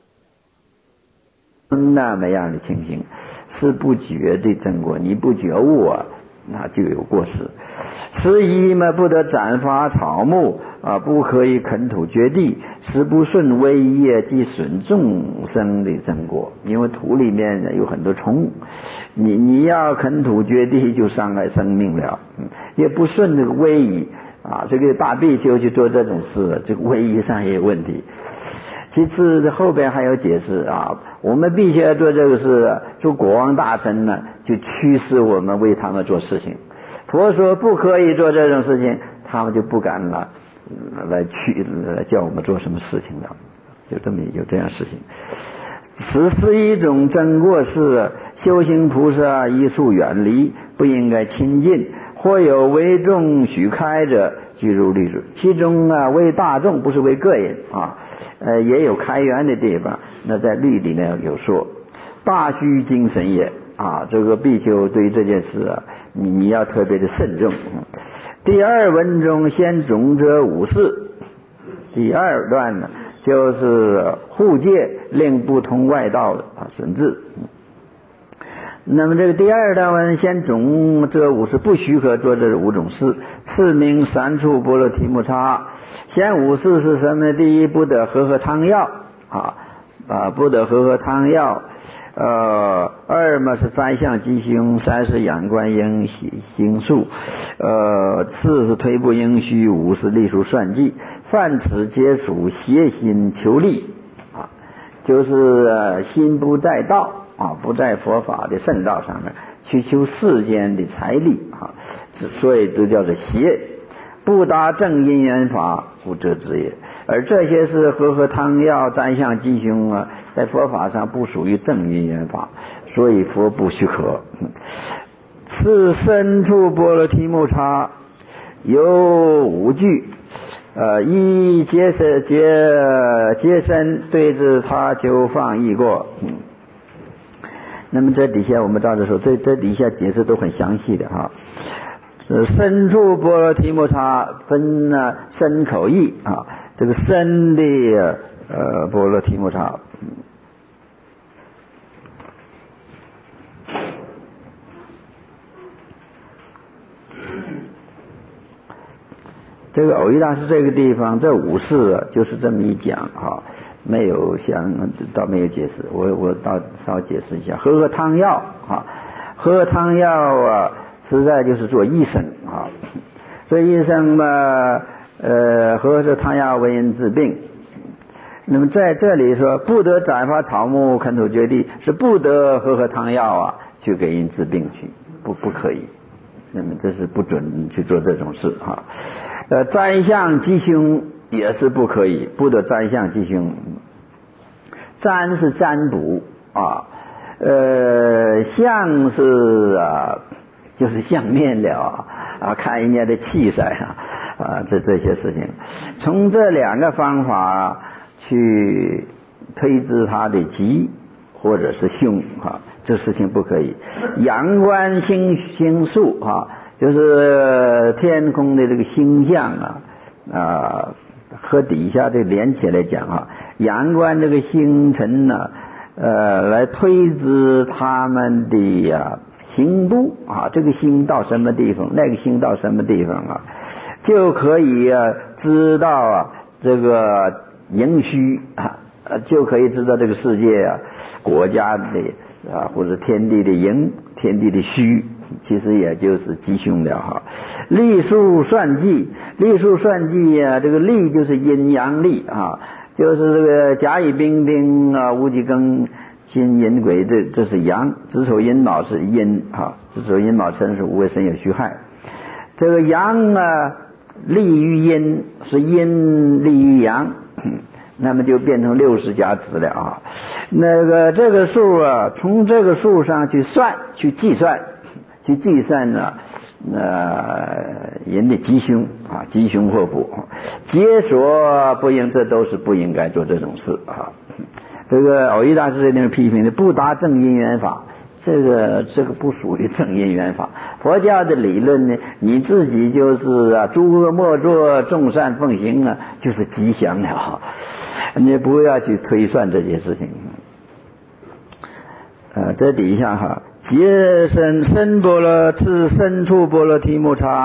Speaker 1: 那么样的情形是不觉的争过，你不觉悟那就有过失。 11嘛，不得斩伐草木啊，不可以垦土掘地，使不顺为业及损众生的正果。因为土里面有很多虫，你要垦土掘地就伤害生命了，也不顺这个威仪啊，这个大比丘去做这种事，这个威仪上也有问题。其次后边还有解释啊，我们必须要做这个事，做国王大臣呢，就驱使我们为他们做事情。佛说不可以做这种事情，他们就不敢了，来叫我们做什么事情了，有这样事情。此是一种真过事，修行菩萨宜速远离，不应该亲近。或有为众许开者，具如律主。其中啊，为大众不是为个人啊，也有开源的地方。那在律里呢有说，大须精神也啊，这个比丘对这件事啊，你要特别的慎重。第二文中先种者五事，第二段呢就是护戒，令不通外道的啊损智。那么这个第二段文先种这五事，不许可做这五种事，次名三处波罗提木叉。先五事是什么？第一，不得喝汤药不得喝汤药。二嘛是宰相吉凶，三是仰观应行数，四是推不应虚，五是立数算计。犯此皆属邪心求利啊，就是心不在道啊，不在佛法的圣道上面，去求世间的财力啊，所以都叫做邪。不达正因缘法，无遮之也。而这些是喝汤药、宰相吉凶啊，在佛法上不属于正因缘法，所以佛不许可。是身处波罗提木叉有五句，一结身对治他求放逸过。那么这底下我们照着说，这底下解释都很详细的哈。身处波罗提木叉分身口意啊，这个身的波罗提木叉。这个偶一大师这个地方，这五事就是这么一讲啊，没有倒没有解释，我倒稍微解释一下。喝汤药啊，喝汤药啊，实在就是做医生啊。做医生嘛，喝这汤药为人治病。那么在这里说，不得斩伐草木，垦土掘地，是不得喝汤药啊，去给人治病去，不可以。那么这是不准去做这种事啊。宰相吉凶也是不可以，不得宰相吉凶。占是占卜啊，相是就是相面了啊，看人家的气色啊，这些事情，从这两个方法去推知他的吉或者是凶啊，这事情不可以。仰观星宿啊，就是天空的这个星象和底下这连起来讲啊，仰观这个星辰呢，来推知他们的行度啊，这个星到什么地方，那个星到什么地方啊，就可以知道这个盈虚就可以知道这个世界国家的或者天地的盈，天地的虚，其实也就是吉凶了立数算计，立数算计这个立就是阴阳历就是这个甲乙丙丁戊己庚辛寅癸，这是阳，子丑寅卯是阴子丑寅卯辰是无为申酉戌亥。这个阳立于阴，是阴立于阳，那么就变成60甲子了那个这个数从这个数上去算，去计算人的吉凶吉凶祸福，皆所不应，这都是不应该做这种事这个偶一大师这地方批评的不达正因缘法，这个不属于正因缘法。佛教的理论呢，你自己就是诸恶莫作，众善奉行就是吉祥了你不要去推算这些事情这底下结身波罗次身处波罗提木叉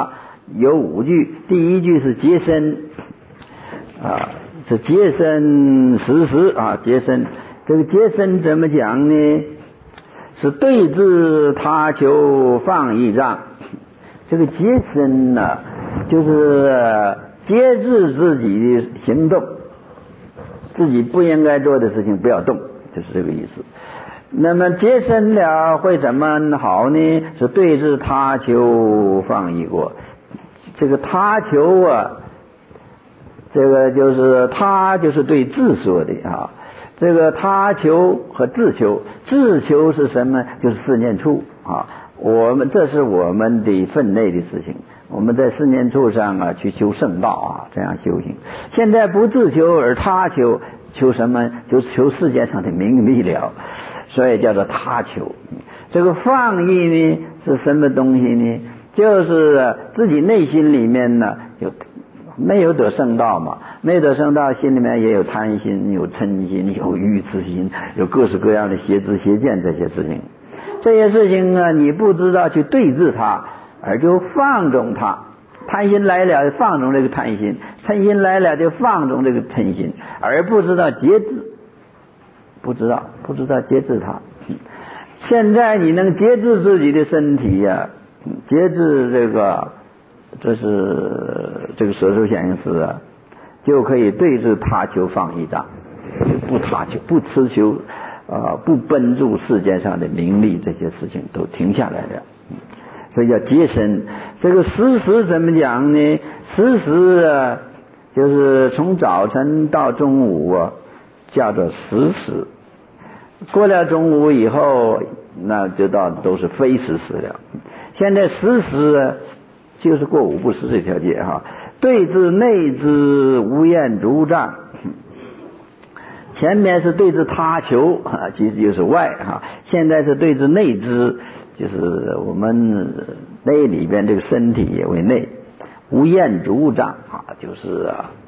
Speaker 1: 有5句，第一句是洁身是洁身实时洁身。这个洁身怎么讲呢？是对治他求放逸障。这个洁身呢，就是节制自己的行动，自己不应该做的事情不要动，就是这个意思。那么洁身了会怎么好呢？是对治他求放逸过。这个他求这个就是他就是对自说的这个他求和自求，自求是什么？就是四念处这是我们的分内的事情。我们在四念处上去修圣道这样修行。现在不自求而他求，求什么？就是求世界上的名利了，所以叫做他求。这个放逸呢是什么东西呢？就是自己内心里面呢没有得圣道嘛，没有得圣道，心里面也有贪心，有嗔心，有愚痴心，有各式各样的邪知邪见，这些事情。这些事情你不知道去对治它，而就放纵它。贪心来了就放纵这个贪心，嗔心来了就放纵这个嗔心，而不知道节制，不知道节制它。现在你能节制自己的身体节制这是这个舍受显应思就可以对治他求放逸障，不他求，不痴求不奔入世间上的名利，这些事情都停下来了。所以叫洁身。这个时时怎么讲呢？时时就是从早晨到中午叫做时时，过了中午以后那就都是非时时了。现在时时就是过午不食这条界对治内之无厌足障。前面是对治他求其实就是外现在是对治内之，就是我们内里边这个身体也为内。无厌足障就是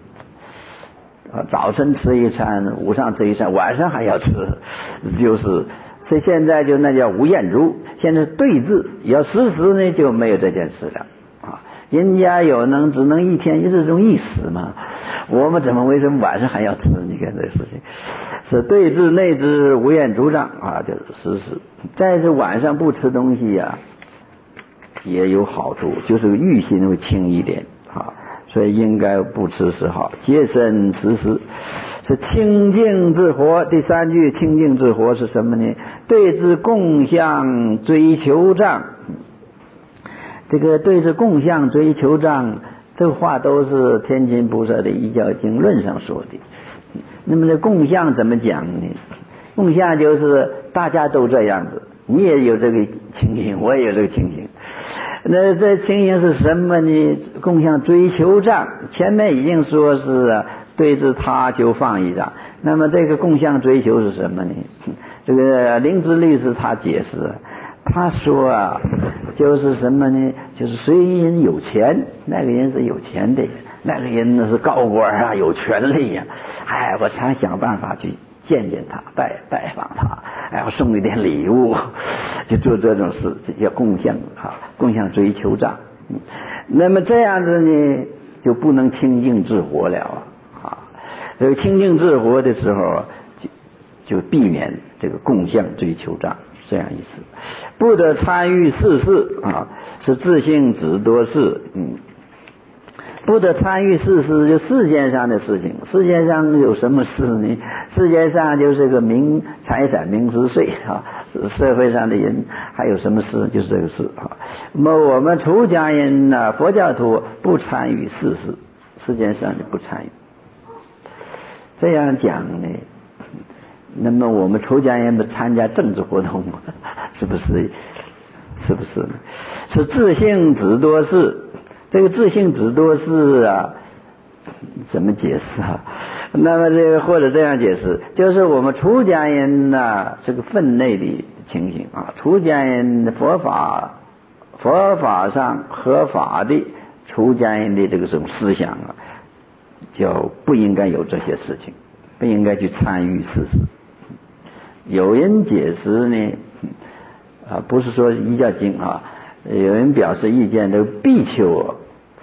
Speaker 1: 早晨吃一餐，午上吃一餐，晚上还要吃，就是所以现在就那叫无厌足。现在对治要时时呢就没有这件事了人家只能一天一日中一时嘛，我们为什么晚上还要吃？你看这事情是对治内之无厌足障就是时时。再是晚上不吃东西也有好处，就是欲心会轻一点所以应该不吃是好。洁身时时是清净之活。第3句清净之活是什么呢？对治共相追求障。这个对治共相追求障，这个话都是天亲菩萨的依教经论上说的。那么这共相怎么讲呢？共相就是大家都这样子，你也有这个情形，我也有这个情形。那这情形是什么呢？共相追求障，前面已经说是对治他求放逸障。那么这个共相追求是什么呢？这个灵芝律师他解释，他说就是什么呢？就是谁人有钱，那个人是有钱的，那个人是高官有权力我常想办法去见见他，拜访他，我送一点礼物，就做这种事，这叫共相共相追求障。那么这样子呢，就不能清净自活了这个清净自活的时候就避免这个共相追求障，这样意思。不得参与世事是自性只多事。不得参与世事，就世间上的事情。世界上有什么事呢？世界上就是个财产名食税社会上的人还有什么事？就是这个事那么我们出家人佛教徒不参与世事，世间上就不参与。这样讲呢，那么我们出家人不参加政治活动是不是呢？是自性只多事。这个自性只多事怎么解释那么这个或者这样解释，就是我们出家人这个分内的情形出家人的佛法上合法的出家人的这种思想就不应该有这些事情，不应该去参与世事。有人解释呢不是说依教经有人表示意见，这个比丘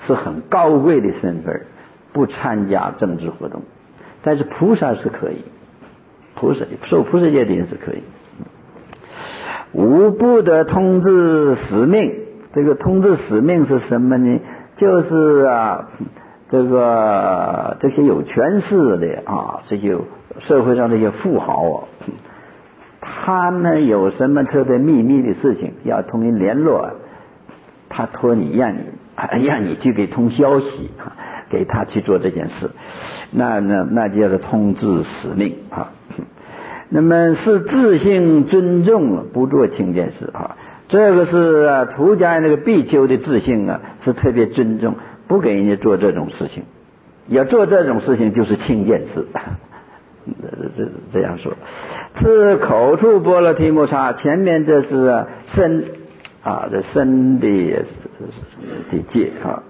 Speaker 1: 是很高贵的身份，不参加政治活动。但是菩萨是可以，受菩萨戒的人是可以。无不得通知使命，这个通知使命是什么呢？就是这些有权势的这些社会上这些富豪他们有什么特别秘密的事情要同人联络，他托你让你去给通消息给他去做这件事，那叫做通知使命那么是自性尊重，不做轻贱事这个是出家那个比丘的自性是特别尊重，不给人家做这种事情，要做这种事情就是轻贱事这样说。是口处波罗提木叉，前面这是身这身的戒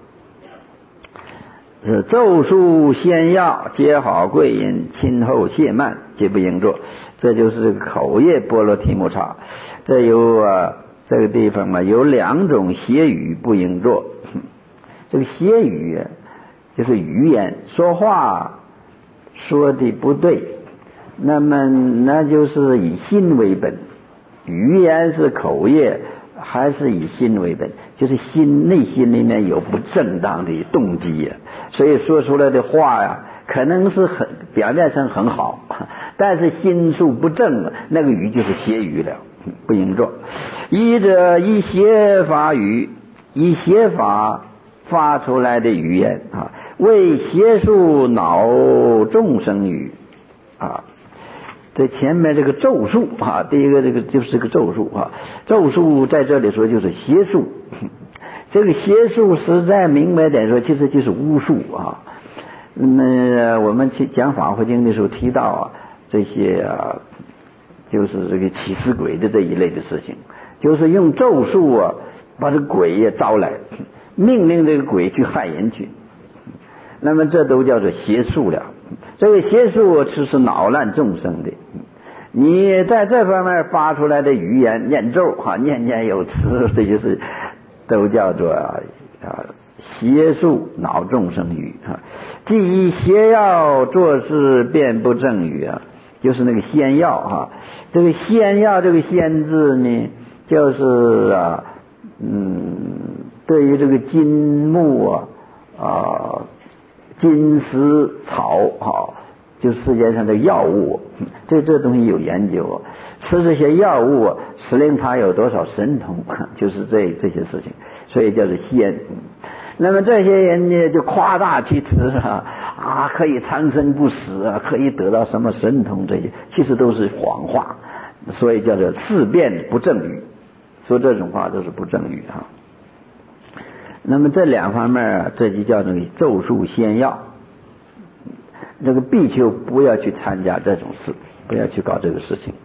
Speaker 1: 是咒术仙药皆好贵因，亲后谢曼皆不应做，这就是口业波罗提木叉。这有这个地方有两种邪语不应做。这个邪语就是语言，说话说的不对，那么那就是以心为本。语言是口业，还是以心为本，就是内心里面有不正当的动机所以说出来的话可能是表面上很好，但是心术不正那个语就是邪语了，不应做。一者以邪法语，以邪法发出来的语言为邪术恼众生语这前面这个咒术第一个这个就是个咒术咒术在这里说就是邪术，这个邪术实在明白点说其实就是巫术那么我们去讲法华经的时候提到这些就是这个起死鬼的这一类的事情，就是用咒术把这鬼也招来，命令这个鬼去害人去，那么这都叫做邪术了。这个邪术是恼乱众生的，你在这方面发出来的语言念咒念念有词，这些是都叫做邪术恼众生语既以邪药做事便不正语就是那个仙药这个仙药这个仙字呢，就是对于这个金木金石草就世界上的药物，对这东西有研究吃这些药物使令它有多少神通，就是这些事情，所以叫做仙。那么这些人呢就夸大其词可以长生不死可以得到什么神通，这些其实都是谎话，所以叫做自辩不正语，说这种话都是不正语那么这两方面这就叫那个咒术仙药，这个比丘不要去参加这种事，不要去搞这个事情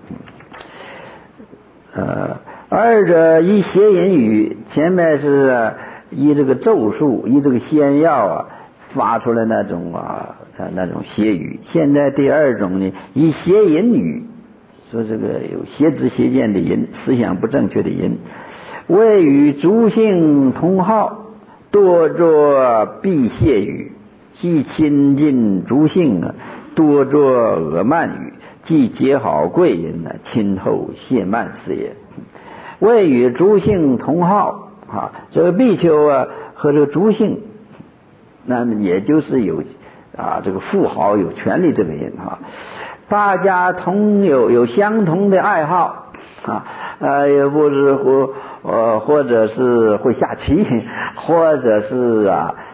Speaker 1: 二者以邪淫语，前面是以这个咒术以这个仙药发出来那种邪语，现在第二种呢以邪淫语，说这个有邪知邪见的人，思想不正确的人，为与诸性同好，多作避邪语，既亲近诸性多作恶慢语，既结好贵人亲后谢慢是也。为与诸性同好这个比丘和这个诸性，那么也就是有这个富豪有权利这个人大家有相同的爱好也不是或者是会下棋，或者是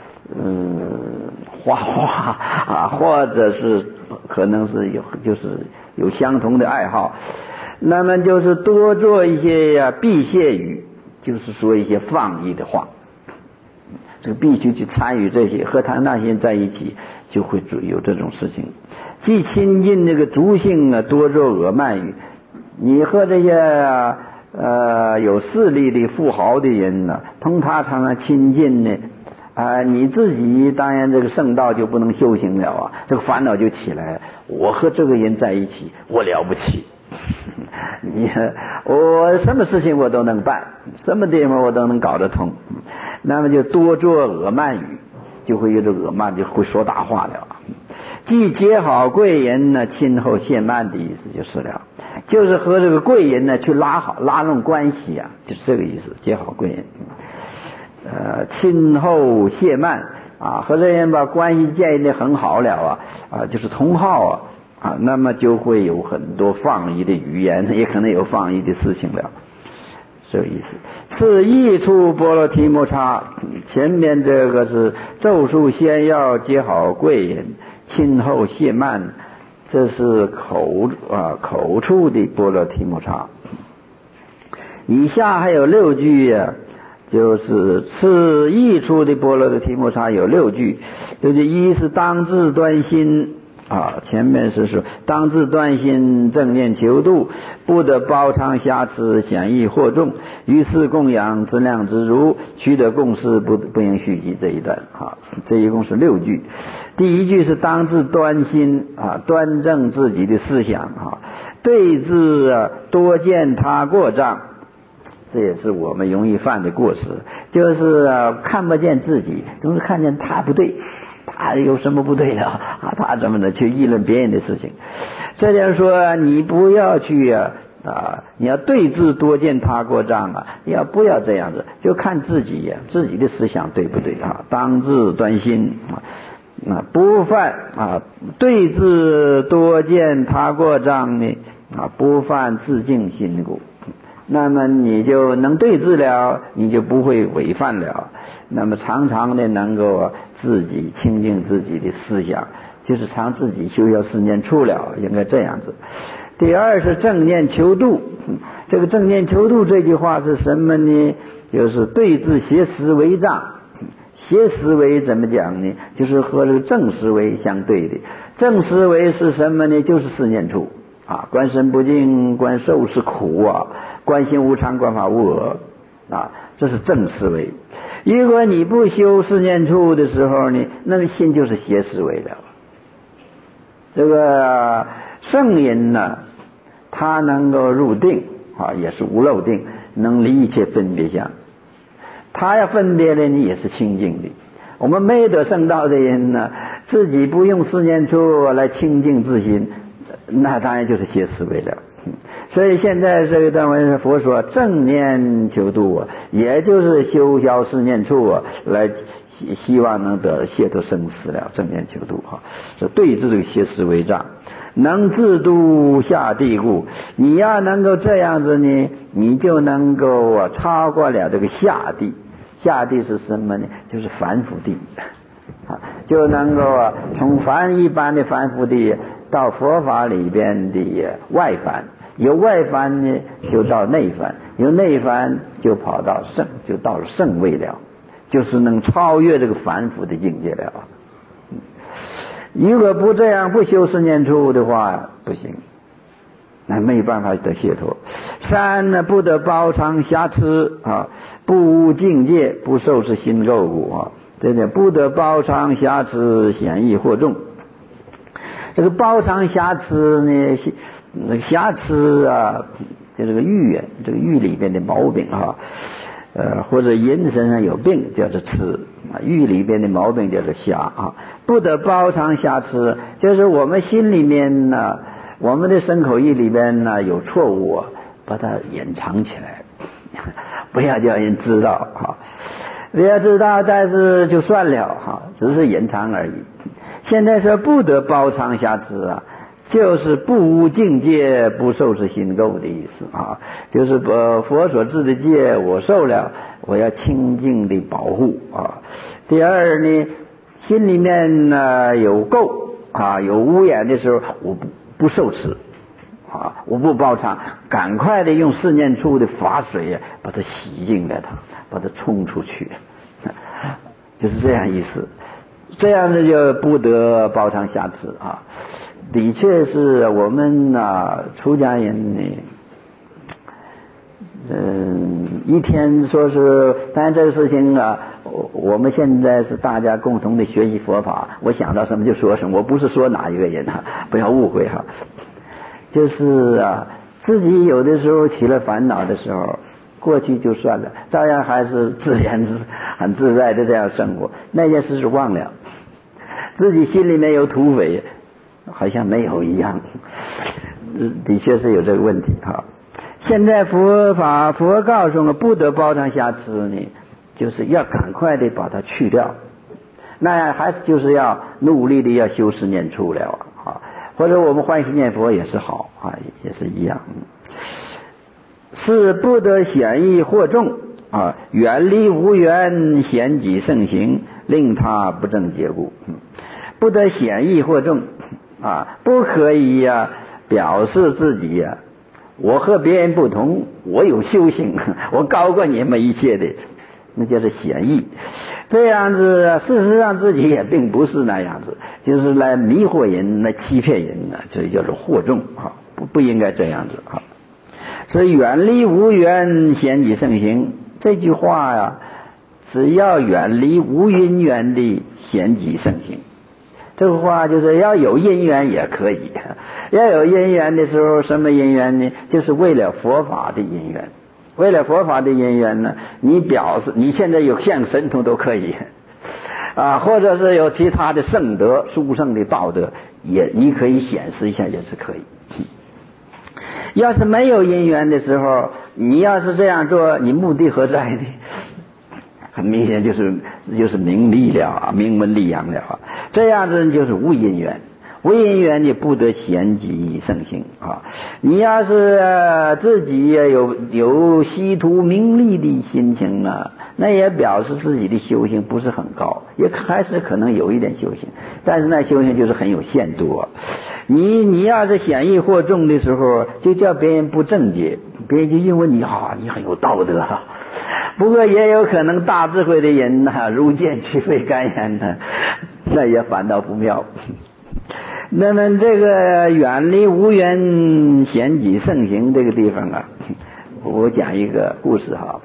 Speaker 1: 画画或者是可能是有相同的爱好，那么就是多做一些避邪语，就是说一些放逸的话。这个必须去参与这些，和他那些人在一起就会有这种事情。既亲近那个族性多做恶慢语，你和这些有势力的富豪的人同他常常亲近呢你自己当然这个圣道就不能修行了这个烦恼就起来，我和这个人在一起我了不起我什么事情我都能办，什么地方我都能搞得通， 那么就多做恶慢语，就会有这恶慢，就会说大话了。既结好贵人呢，亲厚谢慢的意思就是了，就是和这个贵人呢去拉拢关系啊，就是这个意思，结好贵人。亲厚谢慢啊，和这人把关系建立得很好了就是同好那么就会有很多放逸的语言，也可能有放逸的事情了，这个意思。是益处波罗提摩叉，前面这个是咒术仙药结好贵人，亲厚谢慢，这是口处的波罗提摩叉。以下还有6句就是次益处的波罗提摩叉有6句，就是一是当自端心前面是说当自端心，正念求度，不得包藏瑕疵，显益惑众，于是供养资量之如，取得共识，不应续集。这一段这一共是6句。第一句是当自端心端正自己的思想对治多见他过障，这也是我们容易犯的过失，就是看不见自己，总是看见他不对，他有什么不对的他怎么的去议论别人的事情。这就是说你不要去你要对治多见他过障不要这样子，就看自己自己的思想对不对当自端心不犯对治多见他过障呢不犯自净心故，那么你就能对治了，你就不会违犯了，那么常常的能够自己清净自己的思想，就是常自己修要4念处了，应该这样子。第二是正念求度，这个正念求度这句话是什么呢？就是对治邪思维障。邪思维怎么讲呢？就是和这个正思维相对的。正思维是什么呢？就是4念处观身不净，观受是苦观心无常，观法无我这是正思维。如果你不修4念处的时候呢，那么心就是邪思维了。这个圣人呢，他能够入定也是无漏定，能离一切分别相，他要分别的你也是清净的。我们没得圣道的人呢，自己不用4念处来清净自心，那当然就是邪思维了。所以现在这一段文佛说正念求度也就是修消4念处来希望能得解脱生死了。正念求度是对治这个邪思维障，能自度下地故，你要能够这样子呢，你就能够超过了这个下地。下地是什么呢？就是凡夫地就能够从一般的凡夫地到佛法里边的外凡，由外凡呢就到内凡，由内凡就跑到圣，就到了圣位了，就是能超越这个凡夫的境界了。如果不这样，不修4念处的话不行，那没办法得解脱。3呢，不得包藏瑕疵不无境界，不受是心垢故对不对？不得包藏瑕疵，显益惑众。这个包藏瑕疵呢，瑕疵就这个欲这个欲里边的毛病或者人身上有病叫做痴欲里边的毛病叫做瑕不得包藏瑕疵，就是我们心里面呢，我们的身口意里边呢有错误把它隐藏起来，不要叫人知道不要知道，但是就算了只是隐藏而已。现在说不得包藏瑕疵就是不无境界，不受是心垢的意思就是佛所制的戒我受了，我要清净的保护第二呢，心里面呢有垢有污染的时候，我不受持我不包藏，赶快的用4念处的法水把它洗净了把它冲出去就是这样意思。这样的就不得包藏瑕疵的确是我们出家人呢一天说是，当然这个事情我们现在是大家共同的学习佛法，我想到什么就说什么，我不是说哪一个人不要误会就是自己有的时候起了烦恼的时候， 过去就算了，照样还是自然很自在的这样生活。那件事是忘了，自己心里面有土匪，好像没有一样。的确是有这个问题哈。现在佛告诉我们，不得包藏瑕疵呢，就是要赶快的把它去掉。那还是就是要努力的要修持念处了啊，或者我们欢喜念佛也是好啊，也是一样。是不得显义惑众啊，远离无缘，显己盛行，令他不正结故。不得显义惑众啊，不可以呀表示自己呀，我和别人不同，我有修行，我高过你们一切的，那就是显义。这样子事实上自己也并不是那样子，就是来迷惑人，来欺骗人呢，这叫做惑众啊，不应该这样子啊。所以远离无缘，显己盛行，这句话呀，只要远离无因缘的显己盛行。这个话就是要有因缘也可以，要有因缘的时候，什么因缘呢？就是为了佛法的因缘。为了佛法的因缘呢，你表示你现在有像神通都可以啊，或者是有其他的圣德、殊胜的道德，也你可以显示一下，也是可以。要是没有因缘的时候，你要是这样做，你目的何在呢？很明显就是名利了啊，名闻利养了啊，这样子就是无因缘。无因缘你不得显己盛行啊！你要是自己有希图名利的心情呢，那也表示自己的修行不是很高，也还是可能有一点修行，但是那修行就是很有限度啊。你要是显义惑众的时候，就叫别人不正解，别人就因为你很有道德。不过也有可能大智慧的人呢，如见其非干言呢，那也反倒不妙。那么这个远离无缘，显己盛行这个地方啊，我讲一个故事哈，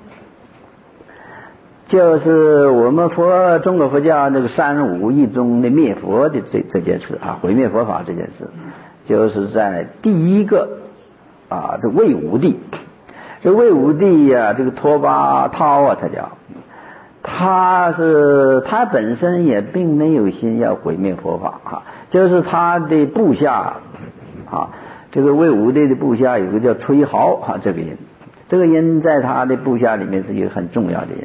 Speaker 1: 就是我们中国佛教那个三武一宗的灭佛的这件事啊，毁灭佛法这件事，就是在第一个这魏武帝。这魏武帝呀，这个拓跋焘啊，他本身也并没有心要毁灭佛法啊，就是他的部下啊，这个魏武帝的部下有个叫崔豪啊，这个人在他的部下里面是一个很重要的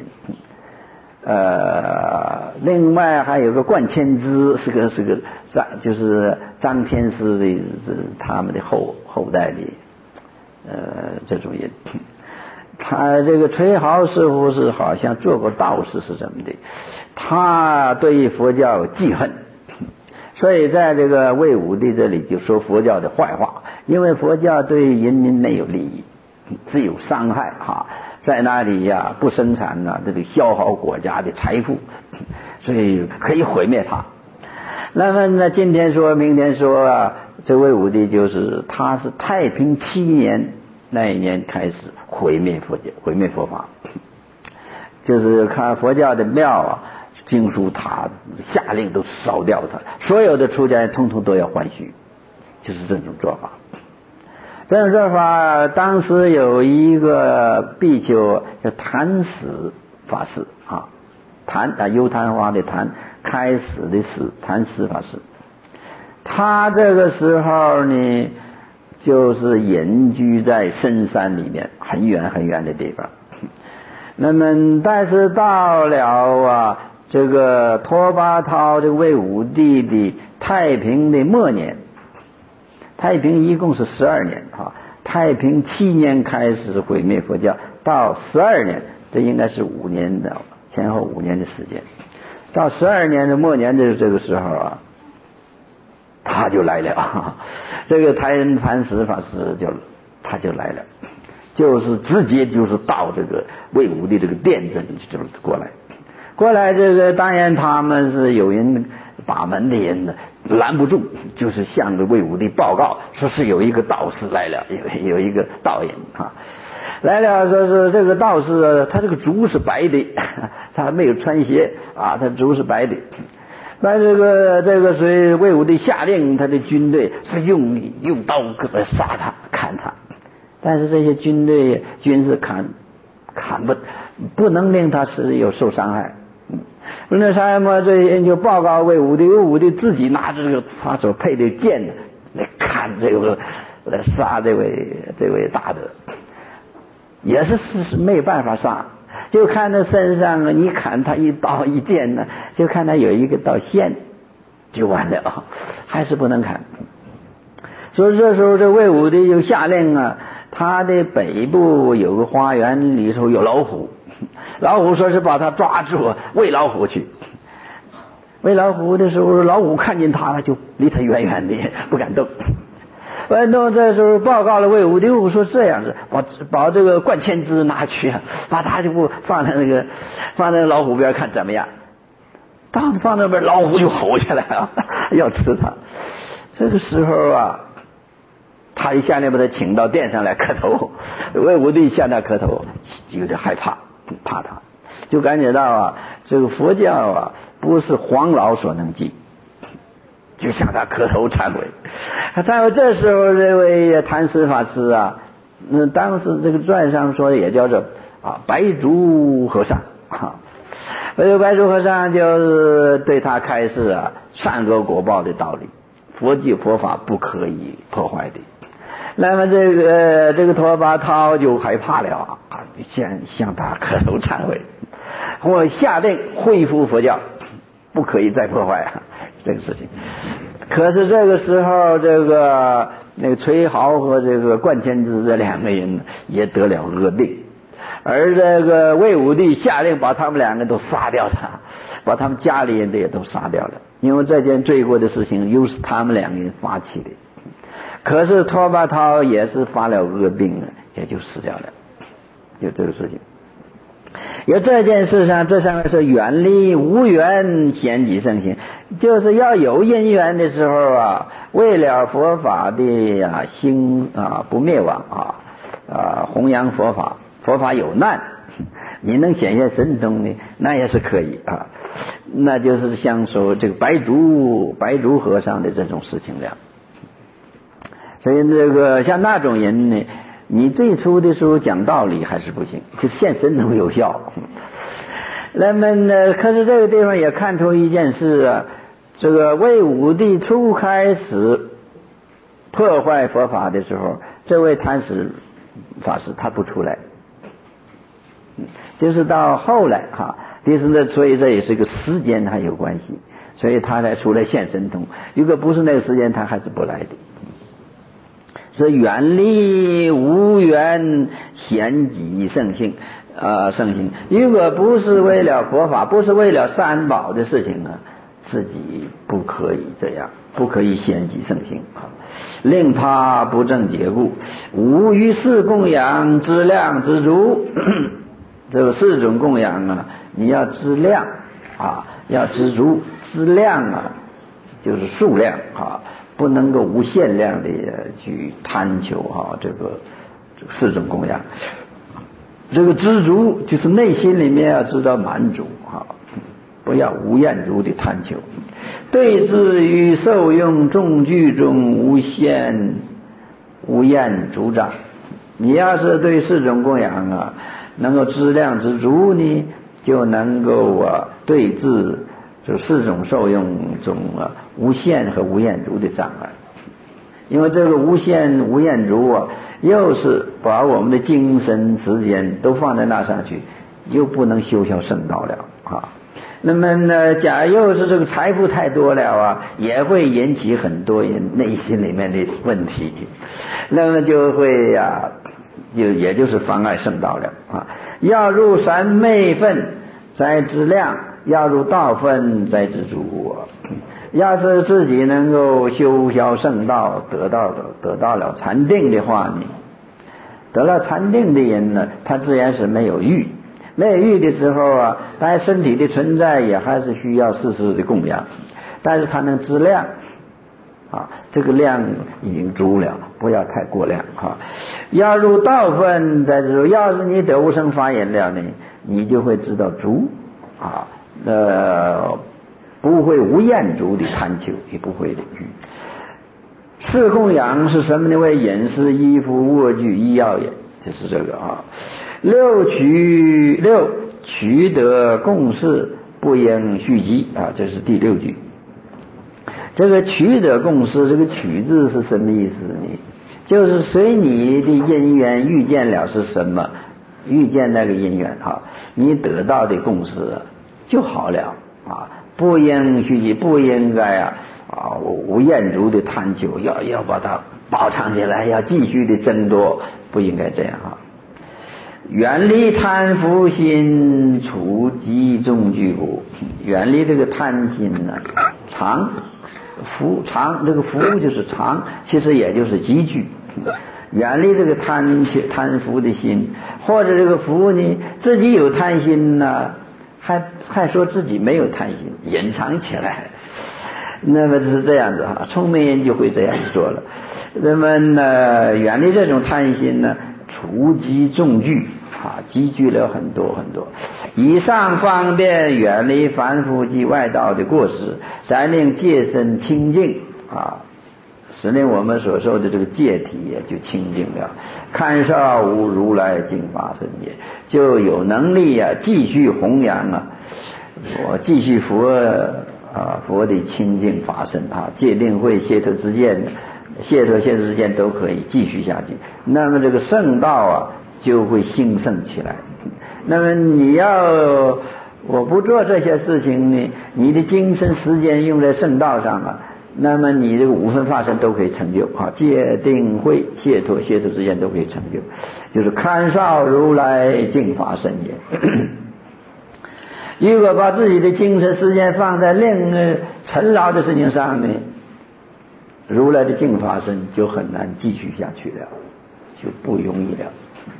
Speaker 1: 人。另外还有个冠千之，是个就是张天师的他们的后代的这种人。他这个崔豪似乎是好像做过道士是怎么的，他对佛教有记恨，所以在这个魏武帝这里就说佛教的坏话，因为佛教对人民没有利益，只有伤害在那里不生产这个消耗国家的财富，所以可以毁灭他。那么呢，今天说明天说这魏武帝他是太平7年那一年开始毁灭佛法，就是看佛教的庙经书塔下令都烧掉它，所有的出家人通通都要还虚，就是这种做法。这种做法当时有一个比丘叫昙死法师幽昙花的昙，开始的始，昙死法师。他这个时候呢，就是隐居在深山里面，很远很远的地方。那么但是到了这个拓跋焘这个魏武帝的太平的末年，太平一共是12年太平7年开始毁灭佛教，到12年，这应该是5年的前后5年的时间。到12年的末年的这个时候他就来了，这个昙死法师他就来了，就是直接就是到这个魏武帝这个殿这里就是过来这个当然他们是有人把门的人呢拦不住，就是向着魏武帝报告说是有一个道士来了，有一个道人来了，说是这个道士他这个足是白的，他没有穿鞋他足是白的。那这个所以魏武帝下令他的军队是用刀杀他砍他，但是这些军士不能令他是有受伤害。那伤害嘛，这些就报告魏武帝，魏武帝自己拿着这个他所配的剑来看这个来杀这位大德，也是没有办法杀，就看他身上你砍他一刀一剑呢，就看他有一个道线就完了，还是不能砍。所以这时候这魏武帝就下令啊，他的北部有个花园里头有老虎，老虎说是把他抓住喂老虎去。喂老虎的时候，老虎看见他就离他远远的不敢动。这时候报告了魏武帝，魏武说这样子，把这个灌千枝拿去，把他就不放在老虎边看怎么样。当放那边，老虎就吼起来了，要吃他。这个时候啊，他一下令把他请到殿上来磕头，魏武帝向他磕头，有点害怕，怕他，就感觉到啊，这个佛教啊不是黄老所能及，就向他磕头忏悔。忏悔这时候这位谭师法师啊，当时这个传上说也叫做白竹和尚啊，白竹和尚就是对他开示啊善恶果报的道理，佛法不可以破坏的。那么这个陀跋焘就害怕了啊，向他磕头忏悔，我下令恢复佛教，不可以再破坏这个事情。可是这个时候，那个崔豪和这个灌千枝这两个人也得了恶病，而这个魏武帝下令把他们两个都杀掉把他们家里人的也都杀掉了，因为这件罪过的事情又是他们两个人发起的。可是陀跋焘也是发了恶病，也就死掉了，就这个事情。有这件事上，这上面是远离无缘显己圣行，就是要有因缘的时候啊，为了佛法的兴不灭亡弘扬佛法，佛法有难，你能显现神通呢，那也是可以那就是像说这个白竹和尚的这种事情了。所以这个像那种人呢，你最初的时候讲道理还是不行，就现神通有效。那么呢，可是这个地方也看出一件事啊，这个魏武帝初开始破坏佛法的时候，这位谭师法师他不出来，就是到后来所以这也是个时间还有关系，所以他才出来现神通。如果不是那个时间，他还是不来的。是远离无缘显己圣性圣行。如果不是为了佛法，不是为了三宝的事情自己不可以这样，不可以显己圣行令他不正解故，无于四供养知量知足。这个四种供养你要知量要知足，知量就是数量不能够无限量的去贪求这个四种供养。这个知足就是内心里面要知道满足不要无厌足的贪求。对治于受用众具中无限无厌足障。你要是对四种供养能够知量知足呢，就能够对治就四种受用中无限和无厌足的障碍。因为这个无限无厌足又是把我们的精神时间都放在那上去，又不能修效圣道了那么呢，假又是这个财富太多了也会引起很多人内心里面的问题，那么就会也就是妨碍圣道了要入三昧分再知量，要入道分再知足。要是自己能够修效圣道，得到了禅定的话呢，得了禅定的人呢，他自然是没有欲，没有欲的时候当然身体的存在也还是需要世事的供养，但是他能知量这个量已经足了，不要太过量要入道分再知足。要是你得无生法眼了呢，你就会知道足不会无厌足的贪求，也不会的四供养是什么呢？为饮食衣服卧具医药也，就是这个六取得共识，不应续集啊，这是第6句。这个取得共识，这个取字是什么意思呢？就是随你的因缘遇见了是什么，遇见那个因缘啊，你得到的共识就好了啊，不应续集，不应该无厌足的探求，要把它包藏起来，要继续的争夺，不应该这样啊。远离贪腐心，除集中具故。远离这个贪心呢，常这个福就是常，其实也就是积聚。远离这个贪腐的心，或者这个福呢，自己有贪心呢，还说自己没有贪心，隐藏起来。那么是这样子哈，聪明人就会这样做了。那么呢，远离这种贪心呢，除集重聚积聚了很多很多。以上方便远离凡夫及外道的过失，才令戒身清净使令我们所受的这个戒体也就清净了。看少无如来净法身也，就有能力继续弘扬我继续佛的清净法身戒定慧解脱之见都可以继续下去。那么这个圣道就会兴盛起来。那么我不做这些事情呢，你的精神时间用在圣道上那么你这个5分法身都可以成就戒定慧解脱之间都可以成就，就是看少如来净法身也。如果把自己的精神时间放在令尘劳的事情上呢，如来的净法身就很难继续下去了，就不容易了。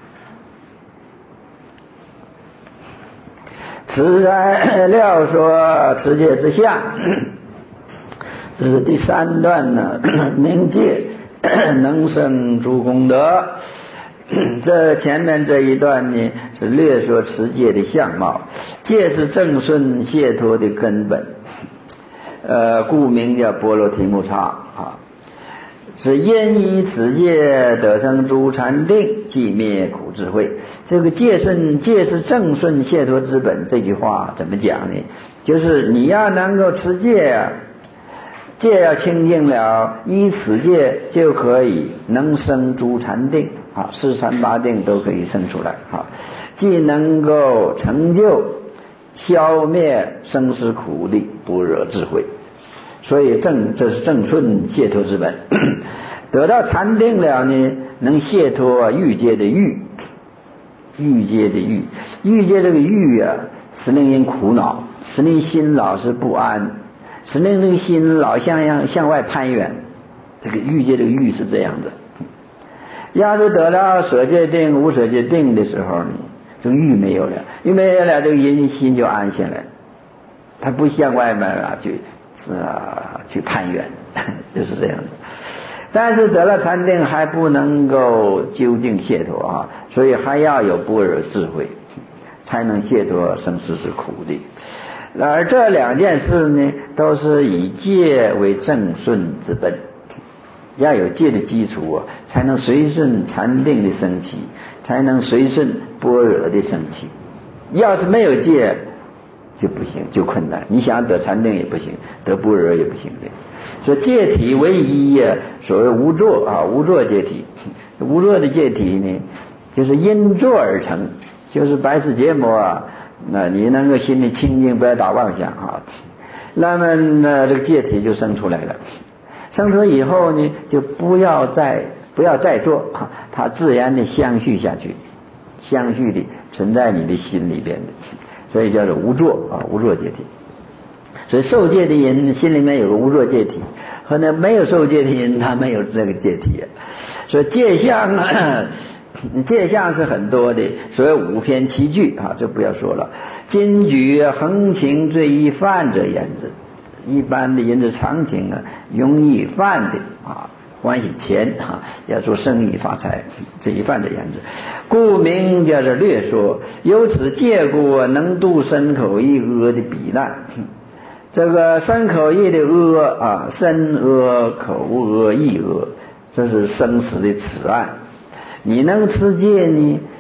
Speaker 1: 此在料说持戒之相，这是第3段呢，明戒能生诸功德。这前面这一段呢是略说持戒的相貌。戒是正顺解脱的根本，故名叫波罗提木叉是因依此戒得生诸禅定，寂灭苦智慧。这个戒是正顺解脱之本，这句话怎么讲呢？就是你要能够持戒戒要清净了，依此戒就可以能生诸禅定四禅八定都可以生出来既能够成就消灭生死苦的般若智慧。所以这是正顺解脱之本。得到禅定了呢，能解脱欲界的欲界这个欲使令人苦恼，使令心老是不安，使令这个心老向外攀缘。这个欲界这个欲是这样的。要是得到舍戒定无舍戒定的时候呢，这个欲没有了，欲没有了，这个人心就安下来，他不向外面去攀缘，就是这样的。但是得了禅定还不能够究竟解脱所以还要有般若智慧，才能解脱生死是苦的。而这2件事呢，都是以戒为正顺之本。要有戒的基础才能随顺禅定的升起，才能随顺般若的升起。要是没有戒就不行，就困难。你想得禅定也不行，得般若也不行的。所以戒体唯一所谓无作无作戒体。无作的戒体呢，就是因作而成，就是白世结魔那你能够心里清净，不要打妄想那么呢这个戒体就生出来了。生出以后呢，就不要再做它自然的相续下去，相续的存在你的心里边的，所以叫做无作无作戒体。所以受戒的人心里面有个无作戒体，和那没有受戒的人他没有这个戒体。所以戒相是很多的，所谓5篇7句这不要说了。今举横情最易犯者言之，一般的人的常情容易犯的欢喜钱要做生意发财，这一犯的言之，故名叫做略说。由此戒故能度身口意恶的彼难。这个身口意的恶身恶口恶意恶，这是生死的此岸。你能持戒呢，